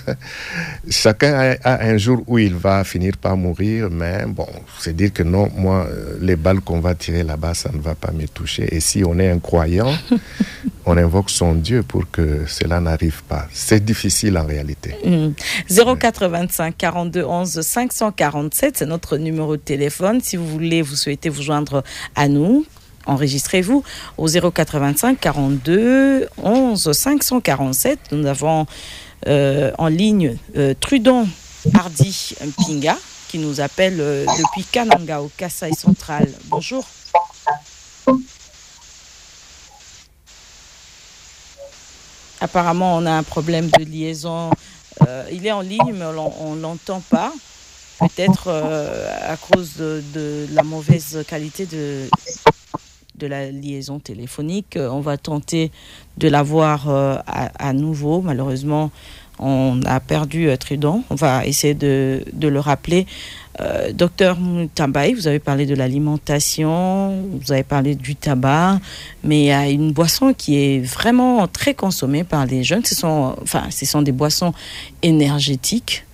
chacun a, a un jour où il va finir par mourir, mais bon, c'est dire que non, moi, les balles qu'on va tirer là-bas, ça ne va pas me toucher. Et si on est un croyant, on invoque son Dieu pour que cela n'arrive pas. C'est difficile en réalité. Mmh. zéro quatre vingt-cinq quarante-deux onze cinq cent quarante-sept, c'est notre numéro de téléphone. Si vous voulez, vous souhaitez vous joindre à nous, enregistrez-vous au zéro quatre vingt-cinq quarante-deux onze cinq cent quarante-sept. Nous avons euh, en ligne euh, Trudon Hardy Mpinga qui nous appelle euh, depuis Kananga au Kasaï central. Bonjour. Apparemment, on a un problème de liaison. Euh, il est en ligne, mais on ne l'entend pas. Peut-être euh, à cause de, de la mauvaise qualité de... de la liaison téléphonique. On va tenter de l'avoir euh, à, à nouveau. Malheureusement, on a perdu euh, Trudon. On va essayer de, de le rappeler. Euh, Docteur Mutambaï, vous avez parlé de l'alimentation, vous avez parlé du tabac, mais il y a une boisson qui est vraiment très consommée par les jeunes. Ce sont, enfin, ce sont des boissons énergétiques.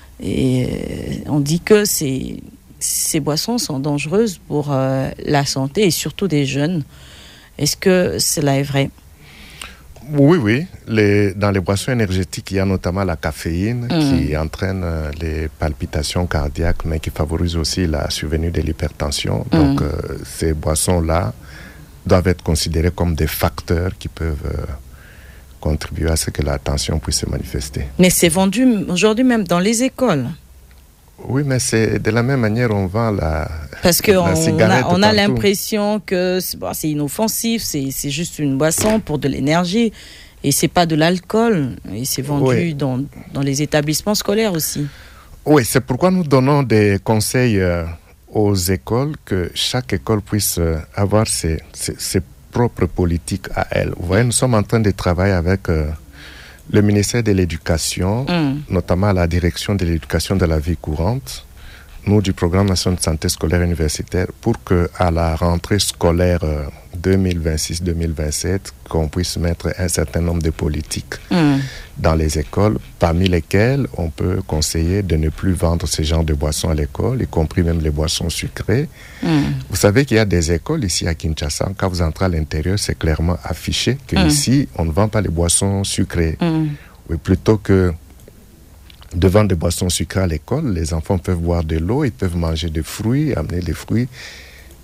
Et on dit que c'est... ces boissons sont dangereuses pour euh, la santé et surtout des jeunes. Est-ce que cela est vrai? Oui, oui. Les, dans les boissons énergétiques, il y a notamment la caféine mmh. qui entraîne euh, les palpitations cardiaques, mais qui favorise aussi la survenue de l'hypertension. Mmh. Donc, euh, ces boissons-là doivent être considérées comme des facteurs qui peuvent euh, contribuer à ce que la tension puisse se manifester. Mais c'est vendu aujourd'hui même dans les écoles. Oui, mais c'est de la même manière on vend la Parce qu'on a, on a l'impression que c'est, bon, c'est inoffensif, c'est, c'est juste une boisson pour de l'énergie et c'est pas de l'alcool. Et c'est vendu oui. dans, dans les établissements scolaires aussi. Oui, c'est pourquoi nous donnons des conseils euh, aux écoles, que chaque école puisse euh, avoir ses, ses, ses propres politiques à elle. Vous voyez, nous sommes en train de travailler avec... Euh, le ministère de l'Éducation, mm. notamment la direction de l'éducation de la vie courante, nous du programme national de santé scolaire universitaire, pour qu'à la rentrée scolaire deux mille vingt-six deux mille vingt-sept, qu'on puisse mettre un certain nombre de politiques mm. dans les écoles, parmi lesquelles on peut conseiller de ne plus vendre ce genre de boissons à l'école, y compris même les boissons sucrées. Mm. Vous savez qu'il y a des écoles ici à Kinshasa, quand vous entrez à l'intérieur, c'est clairement affiché qu'ici, mm. on ne vend pas les boissons sucrées. Mm. Oui, plutôt que de vendre des boissons sucrées à l'école, les enfants peuvent boire de l'eau, ils peuvent manger des fruits, amener des fruits.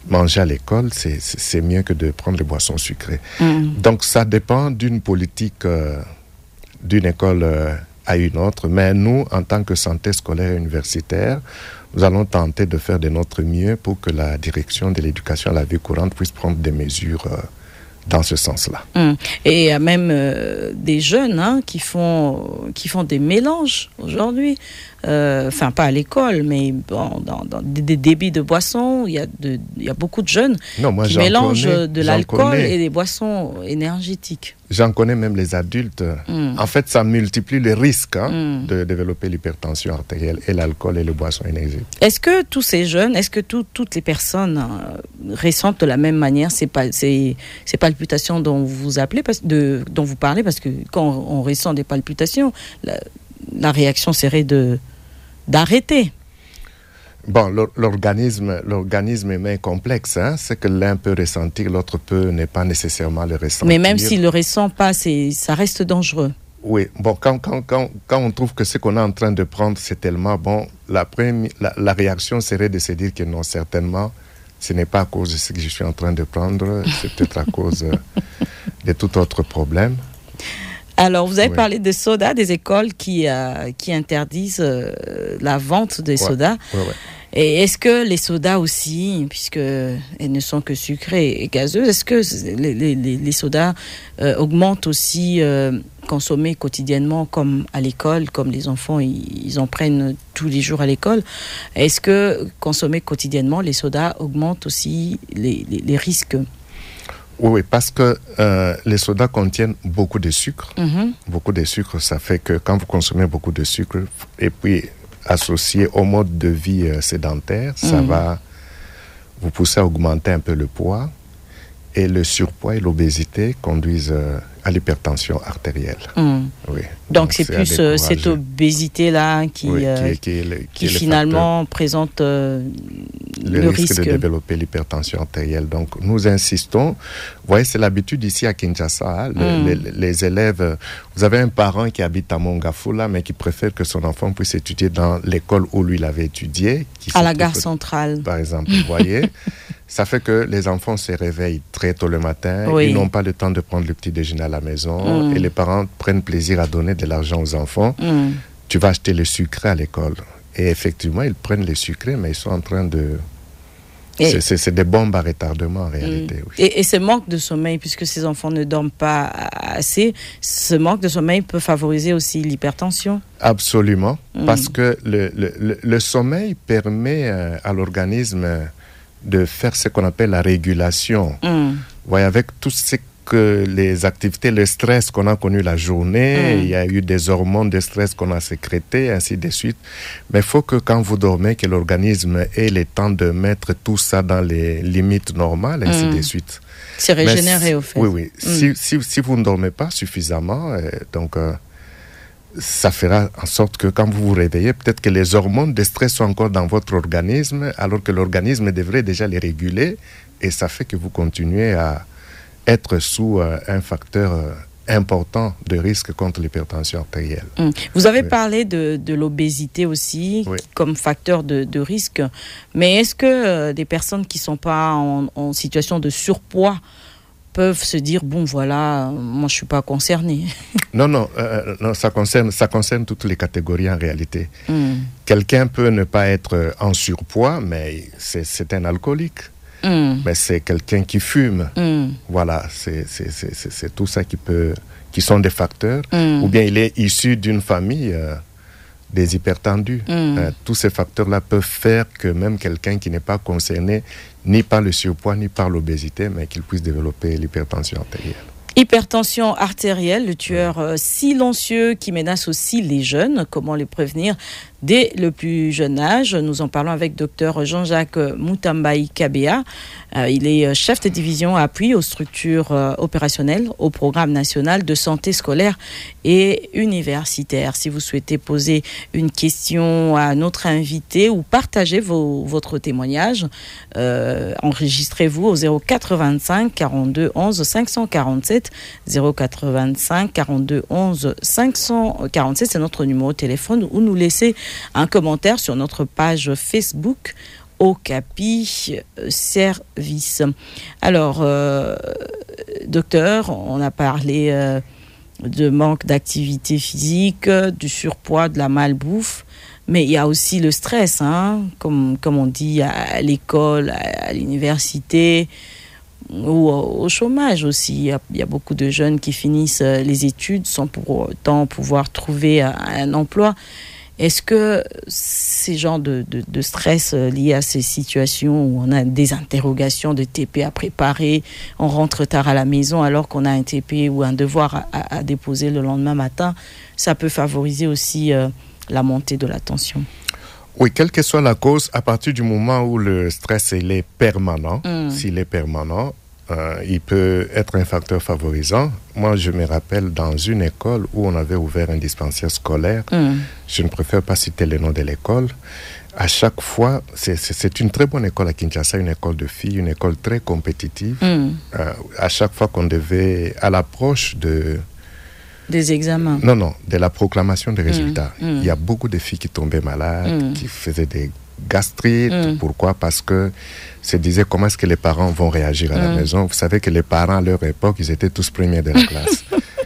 manger à l'école, c'est, c'est, c'est mieux que de prendre les boissons sucrées. Mm. Donc, ça dépend d'une politique euh, d'une école euh, à une autre. Mais nous, en tant que santé scolaire et universitaire, nous allons tenter de faire de notre mieux pour que la direction de l'éducation à la vie courante puisse prendre des mesures euh, dans ce sens-là. Hum. Et il y a même euh, des jeunes hein, qui, font, qui font des mélanges aujourd'hui. Euh, enfin, pas à l'école, mais bon, dans, dans des, des débits de boissons. Il y a, de, il y a beaucoup de jeunes non, moi, qui j'en mélangent connais, de l'alcool et des boissons énergétiques. J'en connais même les adultes. Mm. En fait, ça multiplie le risque hein, mm. de développer l'hypertension artérielle et l'alcool et les boissons énergétiques. Est-ce que tous ces jeunes, est-ce que tout, toutes les personnes euh, ressentent de la même manière ces, ces, ces palpitations dont vous appelez, parce, de, dont vous parlez? Parce que quand on, on ressent des palpitations, la, la réaction serait de, d'arrêter. Bon, l'organisme, l'organisme est complexe. Hein? C'est que l'un peut ressentir, l'autre peut ne pas nécessairement le ressentir. Mais même s'il ne le ressent pas, c'est, ça reste dangereux. Oui, bon, quand, quand, quand, quand on trouve que ce qu'on est en train de prendre, c'est tellement bon, la, première, la, la réaction serait de se dire que non, certainement, ce n'est pas à cause de ce que je suis en train de prendre, c'est peut-être à cause de tout autre problème. Alors, vous avez oui. parlé de sodas, des écoles qui, euh, qui interdisent euh, la vente des ouais. sodas. Ouais, ouais. Et est-ce que les sodas aussi, puisqu'elles ne sont que sucrées et gazeuses, est-ce que les, les, les sodas euh, augmentent aussi, euh, consommés quotidiennement comme à l'école, comme les enfants, ils, ils en prennent tous les jours à l'école? Est-ce que consommer quotidiennement, les sodas augmentent aussi les, les, les risques? Oui, parce que euh, les sodas contiennent beaucoup de sucre. Mm-hmm. Beaucoup de sucre, ça fait que quand vous consommez beaucoup de sucre, et puis associé au mode de vie euh, sédentaire, mm. ça va vous pousser à augmenter un peu le poids. Et le surpoids et l'obésité conduisent euh, à l'hypertension artérielle. Mm. Oui. Donc, Donc c'est plus euh, cette obésité-là qui, oui, euh, qui, est, qui, est le, qui, qui est finalement présente euh, le, le risque, risque de développer l'hypertension artérielle. Donc, nous insistons. Vous voyez, c'est l'habitude ici à Kinshasa. Hein, le, mm. les, les élèves, vous avez un parent qui habite à Mongafula, mais qui préfère que son enfant puisse étudier dans l'école où lui l'avait étudié. Qui à la gare centrale. Par exemple, vous voyez. Ça fait que les enfants se réveillent très tôt le matin, oui. Ils n'ont pas le temps de prendre le petit déjeuner à la maison, mm. et les parents prennent plaisir à donner de l'argent aux enfants. Mm. Tu vas acheter le sucré à l'école. Et effectivement, ils prennent le sucré, mais ils sont en train de... C'est, c'est, c'est des bombes à retardement en réalité. Mm. Oui. Et, et ce manque de sommeil, puisque ces enfants ne dorment pas assez, ce manque de sommeil peut favoriser aussi l'hypertension? Absolument, mm. parce que le, le, le, le sommeil permet euh, à l'organisme... Euh, de faire ce qu'on appelle la régulation. Mm. Ouais, avec tout ce que les activités, le stress qu'on a connu la journée, mm. il y a eu des hormones de stress qu'on a sécrétées, ainsi de suite. Mais il faut que quand vous dormez, que l'organisme ait le temps de mettre tout ça dans les limites normales, ainsi mm. de suite. C'est régénéré si, au fait. Oui, oui. Mm. Si, si, si vous ne dormez pas suffisamment, euh, donc... Euh, ça fera en sorte que quand vous vous réveillez, peut-être que les hormones de stress sont encore dans votre organisme, alors que l'organisme devrait déjà les réguler, et ça fait que vous continuez à être sous euh, un facteur euh, important de risque contre l'hypertension artérielle. Mmh. Vous avez oui. parlé de, de l'obésité aussi, oui. comme facteur de, de risque, mais est-ce que euh, des personnes qui ne sont pas en, en situation de surpoids peuvent se dire, bon voilà, moi je ne suis pas concerné? Non, non, euh, non ça, concerne, ça concerne toutes les catégories en réalité. Mm. Quelqu'un peut ne pas être en surpoids, mais c'est, c'est un alcoolique. Mm. Mais c'est quelqu'un qui fume. Mm. Voilà, c'est, c'est, c'est, c'est, c'est tout ça qui, peut, qui sont des facteurs. Mm. Ou bien il est issu d'une famille euh, des hypertendus. Mm. Euh, tous ces facteurs-là peuvent faire que même quelqu'un qui n'est pas concerné ni par le surpoids, ni par l'obésité, mais qu'il puisse développer l'hypertension artérielle. Hypertension artérielle, le tueur euh, silencieux qui menace aussi les jeunes. Comment les prévenir dès le plus jeune âge? Nous en parlons avec docteur Jean-Jacques Moutambaï Kabea. Euh, il est chef de division appui aux structures euh, opérationnelles au programme national de santé scolaire et universitaire. Si vous souhaitez poser une question à notre invité ou partager vos, votre témoignage, euh, enregistrez-vous au zéro quatre vingt-cinq quarante-deux onze cinq cent quarante-sept. zéro quatre vingt-cinq quarante-deux onze cinq cent quarante-sept, c'est notre numéro de téléphone, ou nous laisser un commentaire sur notre page Facebook Okapi Service. Alors, euh, docteur, on a parlé euh, de manque d'activité physique, du surpoids, de la malbouffe, mais il y a aussi le stress, hein, comme, comme on dit à l'école, à, à l'université, ou au chômage aussi. Il y, a, il y a beaucoup de jeunes qui finissent les études sans pour autant pouvoir trouver un emploi. Est-ce que ces genres de, de, de stress liés à ces situations où on a des interrogations de T P à préparer, on rentre tard à la maison alors qu'on a un T P ou un devoir à, à, à déposer le lendemain matin, ça peut favoriser aussi euh, la montée de la tension? Oui, quelle que soit la cause, à partir du moment où le stress il est permanent, mm. s'il est permanent, euh, il peut être un facteur favorisant. Moi, je me rappelle dans une école où on avait ouvert un dispensaire scolaire, mm. je ne préfère pas citer le nom de l'école. À chaque fois, c'est, c'est, c'est une très bonne école à Kinshasa, une école de filles, une école très compétitive. Mm. Euh, à chaque fois qu'on devait, à l'approche de... Des examens. Non, non, de la proclamation des résultats. Mmh, mmh. Il y a beaucoup de filles qui tombaient malades, mmh. qui faisaient des gastrites. Mmh. Pourquoi? Parce que se disaient comment est-ce que les parents vont réagir à mmh. la maison. Vous savez que les parents, à leur époque, ils étaient tous premiers de la classe.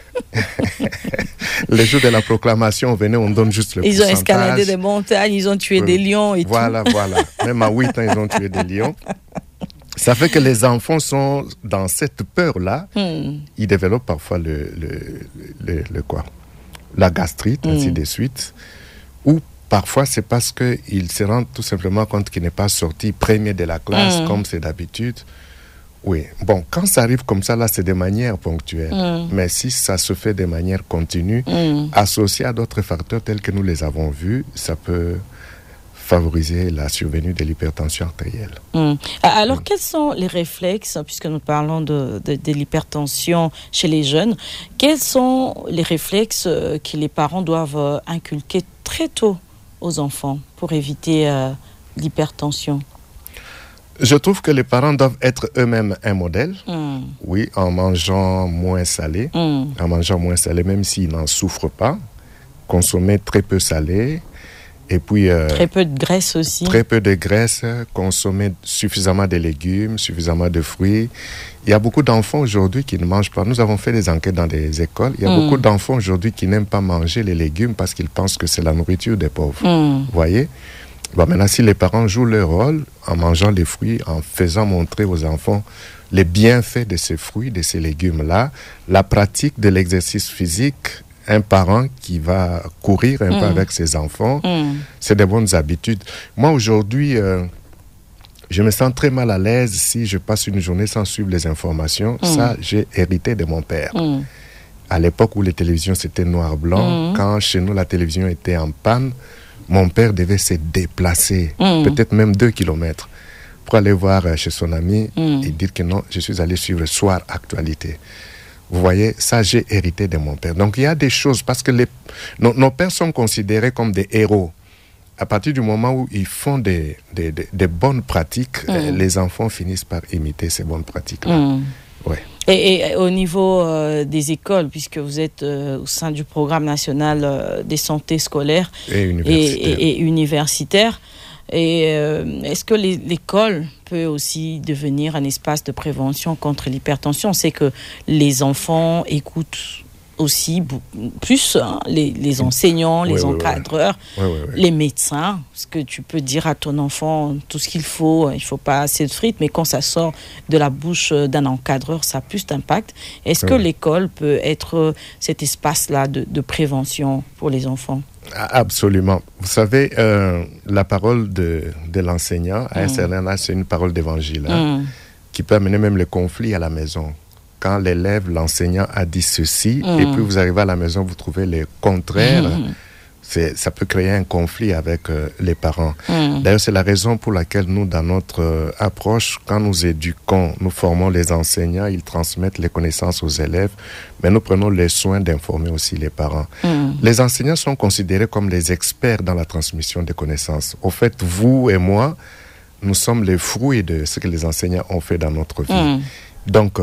Les jours de la proclamation, on venait, on donne juste le ils pourcentage. Ils ont escaladé des montagnes, ils ont tué euh, des lions et voilà, tout. Voilà, voilà. Même à huit ans, ils ont tué des lions. Ça fait que les enfants sont dans cette peur-là. Mm. Ils développent parfois le, le, le, le quoi, la gastrite, mm. ainsi de suite. Ou parfois, c'est parce qu'ils se rendent tout simplement compte qu'ils n'est pas sorti premier de la classe, mm. comme c'est d'habitude. Oui. Bon, quand ça arrive comme ça, là, c'est de manière ponctuelle. Mm. Mais si ça se fait de manière continue, mm. associé à d'autres facteurs tels que nous les avons vus, ça peut favoriser la survenue de l'hypertension artérielle. Mmh. Alors, mmh. quels sont les réflexes, puisque nous parlons de, de, de l'hypertension chez les jeunes, quels sont les réflexes que les parents doivent inculquer très tôt aux enfants pour éviter euh, l'hypertension? Je trouve que les parents doivent être eux-mêmes un modèle, mmh. oui, en mangeant moins salé, mmh. en mangeant moins salé, même s'ils n'en souffrent pas, consommer très peu salé. Et puis, euh, très peu de graisse aussi. Très peu de graisse, consommer suffisamment de légumes, suffisamment de fruits. Il y a beaucoup d'enfants aujourd'hui qui ne mangent pas. Nous avons fait des enquêtes dans des écoles. Il y a mm. beaucoup d'enfants aujourd'hui qui n'aiment pas manger les légumes parce qu'ils pensent que c'est la nourriture des pauvres. Mm. Vous voyez? Bon, maintenant, si les parents jouent leur rôle en mangeant les fruits, en faisant montrer aux enfants les bienfaits de ces fruits, de ces légumes-là, la pratique de l'exercice physique, un parent qui va courir un mmh. peu avec ses enfants, mmh. c'est des bonnes habitudes. Moi, aujourd'hui, euh, je me sens très mal à l'aise si je passe une journée sans suivre les informations. Mmh. Ça, j'ai hérité de mon père. Mmh. À l'époque où les télévisions, c'était noir-blanc, mmh. quand chez nous, la télévision était en panne, mon père devait se déplacer, mmh. peut-être même deux kilomètres, pour aller voir chez son ami mmh. et dire que non, je suis allé suivre Soir Actualité. Vous voyez, ça, j'ai hérité de mon père. Donc, il y a des choses, parce que les, nos, nos pères sont considérés comme des héros. À partir du moment où ils font des, des, des, des bonnes pratiques, mmh. les enfants finissent par imiter ces bonnes pratiques-là. Mmh. Ouais. Et, et au niveau euh, des écoles, puisque vous êtes euh, au sein du programme national euh, des santé scolaires et universitaires, et, et, et universitaires, et euh, est-ce que les, l'école peut aussi devenir un espace de prévention contre l'hypertension? On sait que les enfants écoutent aussi plus hein, les, les enseignants, les oui, encadreurs, oui, oui. Oui, oui, oui. les médecins. Parce que tu peux dire à ton enfant tout ce qu'il faut, il ne faut pas assez de frites, mais quand ça sort de la bouche d'un encadreur, ça a plus d'impact. Est-ce oui. que l'école peut être cet espace-là de, de prévention pour les enfants? Absolument. Vous savez, euh, la parole de, de l'enseignant, à un certain âge, c'est une parole d'évangile hein, mm. qui peut amener même le conflit à la maison. Quand l'élève, l'enseignant a dit ceci, mm. et puis vous arrivez à la maison, vous trouvez le contraire, mm. c'est, ça peut créer un conflit avec euh, les parents. Mm. D'ailleurs, c'est la raison pour laquelle nous, dans notre euh, approche, quand nous éduquons, nous formons les enseignants, ils transmettent les connaissances aux élèves, mais nous prenons le soin d'informer aussi les parents. Mm. Les enseignants sont considérés comme les experts dans la transmission des connaissances. Au fait, vous et moi, nous sommes les fruits de ce que les enseignants ont fait dans notre vie. Mm. Donc,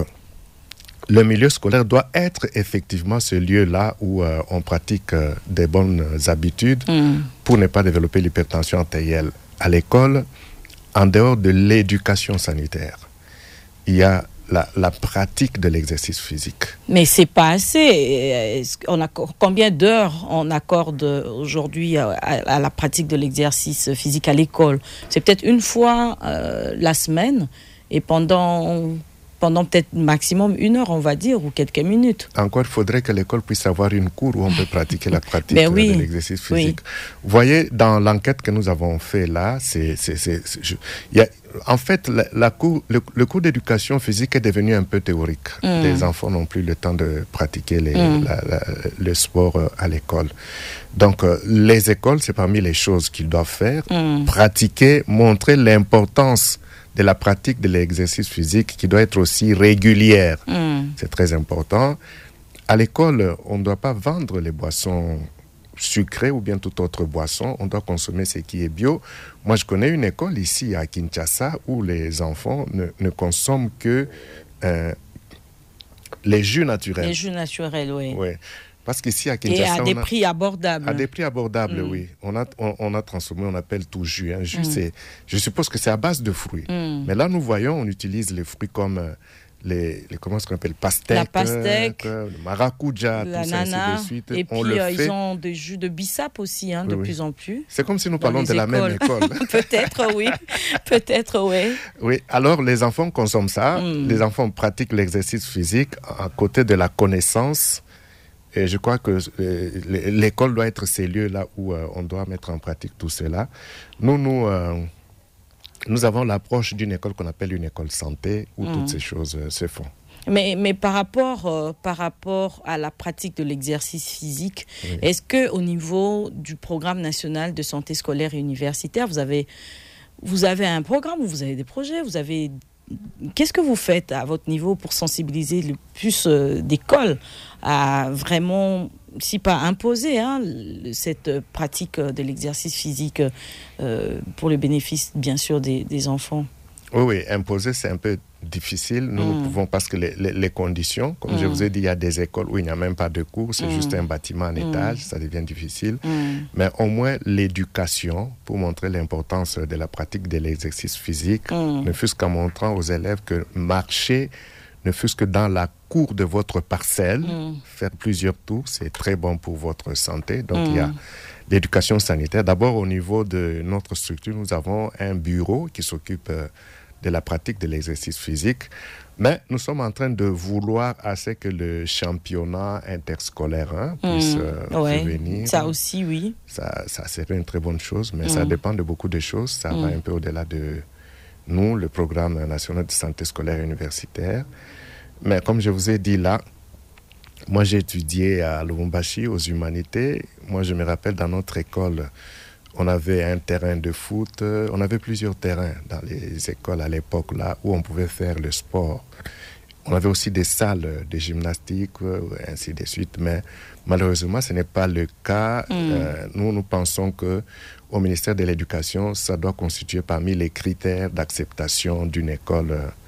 le milieu scolaire doit être effectivement ce lieu-là où euh, on pratique euh, des bonnes habitudes mm. pour ne pas développer l'hypertension artérielle. À l'école, en dehors de l'éducation sanitaire, il y a la, la pratique de l'exercice physique. Mais c'est pas assez. On a, combien d'heures on accorde aujourd'hui à, à la pratique de l'exercice physique à l'école? C'est peut-être une fois euh, la semaine et pendant... pendant peut-être maximum une heure, on va dire, ou quelques minutes. Encore, il faudrait que l'école puisse avoir une cour où on peut pratiquer la pratique ben oui, de l'exercice physique. Oui. Vous voyez, dans l'enquête que nous avons fait là, c'est, c'est, c'est, c'est, je, y a, en fait, la, la cour, le, le cours d'éducation physique est devenu un peu théorique. Mm. Les enfants n'ont plus le temps de pratiquer les, mm. la, la, le sport à l'école. Donc, euh, les écoles, c'est parmi les choses qu'ils doivent faire. Mm. Pratiquer, montrer l'importance de la pratique de l'exercice physique qui doit être aussi régulière. Mm. C'est très important. À l'école, on ne doit pas vendre les boissons sucrées ou bien toute autre boisson. On doit consommer ce qui est bio. Moi, je connais une école ici à Kinshasa où les enfants ne, ne consomment que euh, les jus naturels. Les jus naturels, oui. Oui. Parce qu'ici à Kinshasa... Et à des on a, prix abordables. À des prix abordables, mm. oui. On a, on, on a transformé, on appelle tout jus. Hein. Jus mm. c'est, je suppose que c'est à base de fruits. Mm. Mais là, nous voyons, on utilise les fruits comme les, les comment est-ce qu'on appelle, pastèque, la pastèque, le maracuja, la tout nana, ça, ainsi de suite. Et on puis, le euh, fait. Ils ont des jus de bissap aussi, hein, oui, de oui. plus en plus. C'est comme si nous parlons de écoles. la même école. Peut-être, oui. Peut-être, oui. Oui, alors les enfants consomment ça. Mm. Les enfants pratiquent l'exercice physique à côté de la connaissance. Et je crois que euh, l'école doit être ces lieux-là où euh, on doit mettre en pratique tout cela. Nous, nous, euh, nous avons l'approche d'une école qu'on appelle une école santé, où mmh. toutes ces choses euh, se font. Mais, mais par, rapport, euh, par rapport à la pratique de l'exercice physique, oui. Est-ce qu'au niveau du programme national de santé scolaire et universitaire, vous avez, vous avez un programme où vous avez des projets, vous avez... Qu'est-ce que vous faites à votre niveau pour sensibiliser le plus euh, d'écoles à vraiment, si pas imposer, hein, cette pratique de l'exercice physique euh, pour le bénéfice, bien sûr, des, des enfants? Oui, oui, imposer, c'est un peu difficile. Nous, mmh. nous pouvons, parce que les, les, les conditions, comme mmh. je vous ai dit, il y a des écoles où il n'y a même pas de cours, c'est mmh. juste un bâtiment en étage, mmh. ça devient difficile. Mmh. Mais au moins, l'éducation, pour montrer l'importance de la pratique de l'exercice physique, mmh. ne fût-ce qu'en montrant aux élèves que marcher, ne fût-ce que dans la cour de votre parcelle, mmh. faire plusieurs tours, c'est très bon pour votre santé. Donc, mmh. il y a l'éducation sanitaire. D'abord, au niveau de notre structure, nous avons un bureau qui s'occupe euh, de la pratique de l'exercice physique. Mais nous sommes en train de vouloir assez que le championnat interscolaire hein, puisse euh, mmh. ouais, venir. Ça aussi, oui. Ça, ça serait une très bonne chose, mais mmh. ça dépend de beaucoup de choses. Ça mmh. va un peu au-delà de nous, le programme national de santé scolaire et universitaire. Mais comme je vous ai dit là, moi j'ai étudié à Lubumbashi aux humanités. Moi je me rappelle dans notre école, on avait un terrain de foot, on avait plusieurs terrains dans les écoles à l'époque là où on pouvait faire le sport. On avait aussi des salles de gymnastique, ainsi de suite, mais malheureusement ce n'est pas le cas. Mm. Euh, nous, nous pensons qu'au ministère de l'Éducation, ça doit constituer parmi les critères d'acceptation d'une école.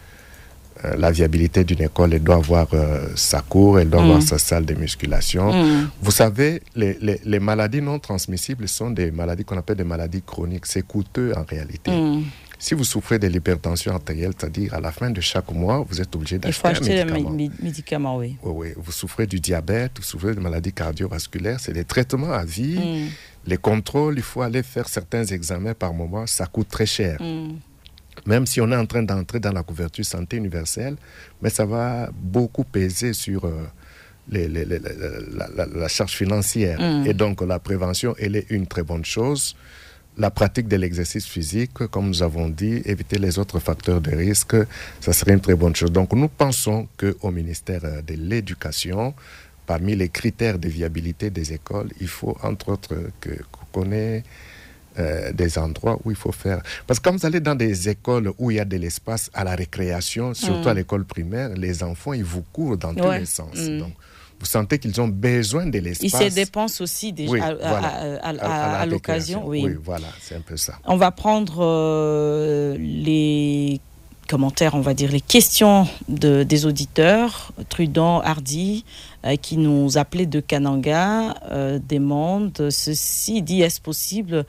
Euh, la viabilité d'une école, elle doit avoir euh, sa cour, elle doit mm. avoir sa salle de musculation. Mm. Vous savez, les, les, les maladies non transmissibles sont des maladies qu'on appelle des maladies chroniques. C'est coûteux en réalité. Mm. Si vous souffrez de l'hypertension artérielle, c'est-à-dire à la fin de chaque mois, vous êtes obligé d'acheter un médicament. Il faut acheter le médicament, oui. Oui, oui. Vous souffrez du diabète, vous souffrez de maladies cardiovasculaires, c'est des traitements à vie. Mm. Les contrôles, il faut aller faire certains examens par mois, ça coûte très cher. Mm. Même si on est en train d'entrer dans la couverture santé universelle, mais ça va beaucoup peser sur euh, les, les, les, la, la, la charge financière. Mm. Et donc, la prévention, elle est une très bonne chose. La pratique de l'exercice physique, comme nous avons dit, éviter les autres facteurs de risque, ça serait une très bonne chose. Donc, nous pensons qu'au ministère de l'Éducation, parmi les critères de viabilité des écoles, il faut, entre autres, que, qu'on ait Euh, des endroits où il faut faire... Parce que quand vous allez dans des écoles où il y a de l'espace à la récréation, surtout mmh. à l'école primaire, les enfants, ils vous courent dans ouais. tous les sens. Mmh. Donc, vous sentez qu'ils ont besoin de l'espace. Ils se dépensent aussi déjà oui, à, voilà, à, à, à, à, à l'occasion. Oui. oui, voilà, c'est un peu ça. On va prendre euh, les commentaires, on va dire, les questions de, des auditeurs. Trudan Hardy, euh, qui nous appelait de Kananga, euh, demande ceci, dit, est-ce possible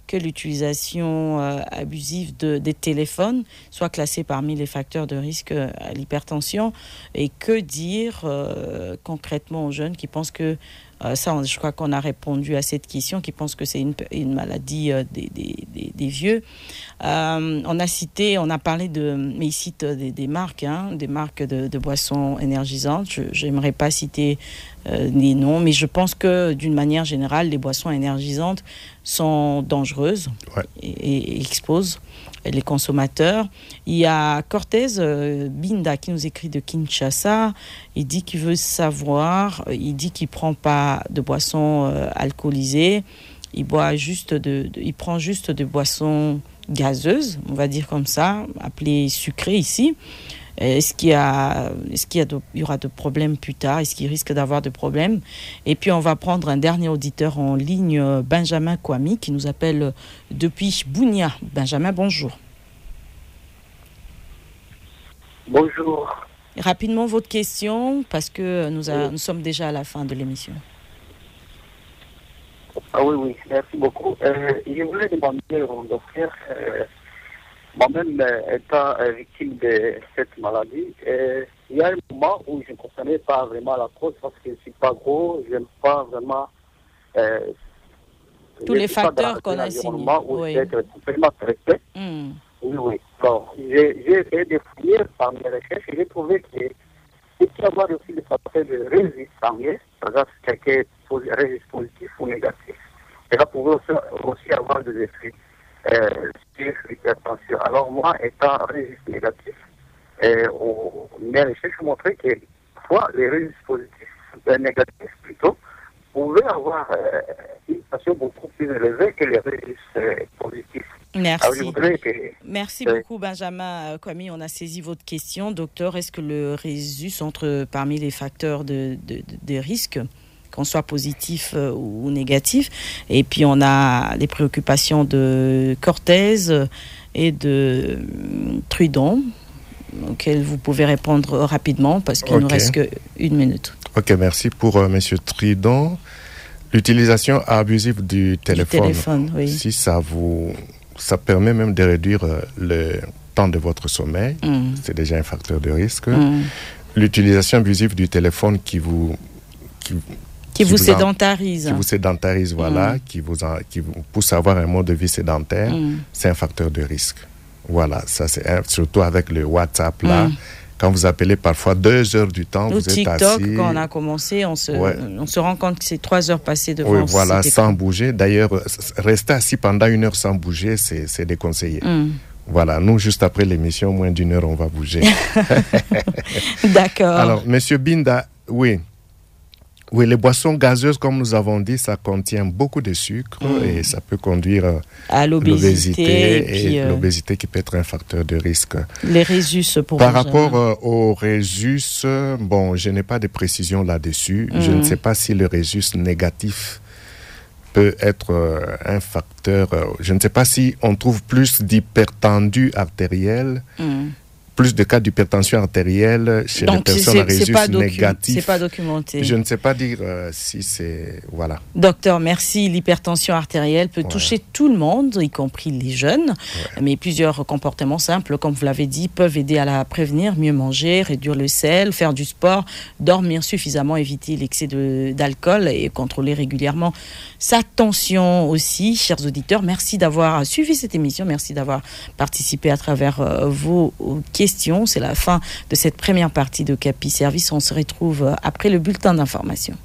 que l'utilisation euh, abusive de, des téléphones soit classée parmi les facteurs de risque à l'hypertension. Et que dire euh, concrètement aux jeunes qui pensent que, euh, ça je crois qu'on a répondu à cette question, qui pensent que c'est une, une maladie euh, des, des, des, des vieux. Euh, on a cité, on a parlé de, mais ils citent des, des marques, hein, des marques de, de boissons énergisantes. Je n'aimerais pas citer euh, les noms, mais je pense que d'une manière générale, les boissons énergisantes sont dangereuses ouais. et, et exposent les consommateurs. Il y a Cortez euh, Binda qui nous écrit de Kinshasa. Il dit qu'il veut savoir, il dit qu'il ne prend pas de boissons euh, alcoolisées. Il boit juste de, de, il prend juste de boissons gazeuses, on va dire comme ça, appelées sucrées ici. Est-ce qu'il y a, est-ce qu'il y a de, il y aura de problèmes plus tard? Est-ce qu'il risque d'avoir de problèmes? Et puis on va prendre un dernier auditeur en ligne, Benjamin Kwame, qui nous appelle depuis Bunia. Benjamin, bonjour. Bonjour. Rapidement votre question, parce que nous, a, nous sommes déjà à la fin de l'émission. Ah oui, oui, merci beaucoup. Euh, je voulais demander au docteur, euh, moi-même euh, étant euh, victime de cette maladie, euh, il y a un moment où je ne comprenais pas vraiment la cause parce que je ne suis pas gros, je n'aime pas vraiment... Euh, tous les facteurs qu'on a signés. Où oui. Être complètement traité. Mm. Oui, oui. Bon, j'ai, j'ai essayé de fouiller par mes recherches et j'ai trouvé que il peut y avoir aussi des facteurs de registre sanguin, par exemple, quelqu'un registre positif ou négatif. Et ça pouvait aussi, aussi avoir des effets euh, sur l'hypertension. Alors moi, étant registre négatif, euh, on, mes recherches ont montré que parfois les registres positifs, euh, négatifs plutôt, pouvaient avoir euh, une tension beaucoup plus élevée que les registres euh, positifs. Merci. Alors, que, Merci euh, beaucoup, Benjamin Kwame. On a saisi votre question. Docteur, est-ce que le rhésus entre parmi les facteurs de, de, de, de risque, qu'on soit positif euh, ou négatif? Et puis, on a les préoccupations de Cortez et de euh, Trudon, auxquelles vous pouvez répondre rapidement parce qu'il ne okay. nous reste qu'une minute. Ok, merci pour euh, M. Trudon. L'utilisation abusive du téléphone, du téléphone oui. si ça vous... ça permet même de réduire euh, le temps de votre sommeil. Mm. C'est déjà un facteur de risque. Mm. L'utilisation abusive du téléphone qui vous... Qui, qui, qui vous, vous sédentarise. En, qui vous sédentarise, voilà, mm. qui, vous en, qui vous pousse à avoir un mode de vie sédentaire, mm. c'est un facteur de risque. Voilà, ça c'est un, surtout avec le WhatsApp, là. Mm. Quand vous appelez parfois deux heures du temps, Ou vous TikTok, êtes assis. Quand on a commencé, on se, ouais. on se rend compte que c'est trois heures passées devant. Oui, voilà, sans bouger. D'ailleurs, rester assis pendant une heure sans bouger, c'est, c'est déconseillé. Mm. Voilà, nous, juste après l'émission, moins d'une heure, on va bouger. D'accord. Alors, Monsieur Binda, oui. Oui, les boissons gazeuses, comme nous avons dit, ça contient beaucoup de sucre mmh. et ça peut conduire à l'obésité, l'obésité et, puis, et euh, l'obésité qui peut être un facteur de risque. Les rhésus pour Par rapport euh, au rhésus, bon, je n'ai pas de précision là-dessus. Mmh. Je ne sais pas si le rhésus négatif peut être euh, un facteur. Euh, je ne sais pas si on trouve plus d'hypertendue artérielle. Mmh. Plus de cas d'hypertension artérielle chez Donc, les personnes à rhésus docu- négatif. C'est pas documenté. Je ne sais pas dire euh, si c'est... Voilà. Docteur, merci. L'hypertension artérielle peut ouais. toucher tout le monde, y compris les jeunes. Ouais. Mais plusieurs comportements simples, comme vous l'avez dit, peuvent aider à la prévenir. Mieux manger, réduire le sel, faire du sport, dormir suffisamment, éviter l'excès de, d'alcool et contrôler régulièrement sa tension aussi. Chers auditeurs, merci d'avoir suivi cette émission. Merci d'avoir participé à travers euh, vos questions. C'est la fin de cette première partie de Capi Service. On se retrouve après le bulletin d'information.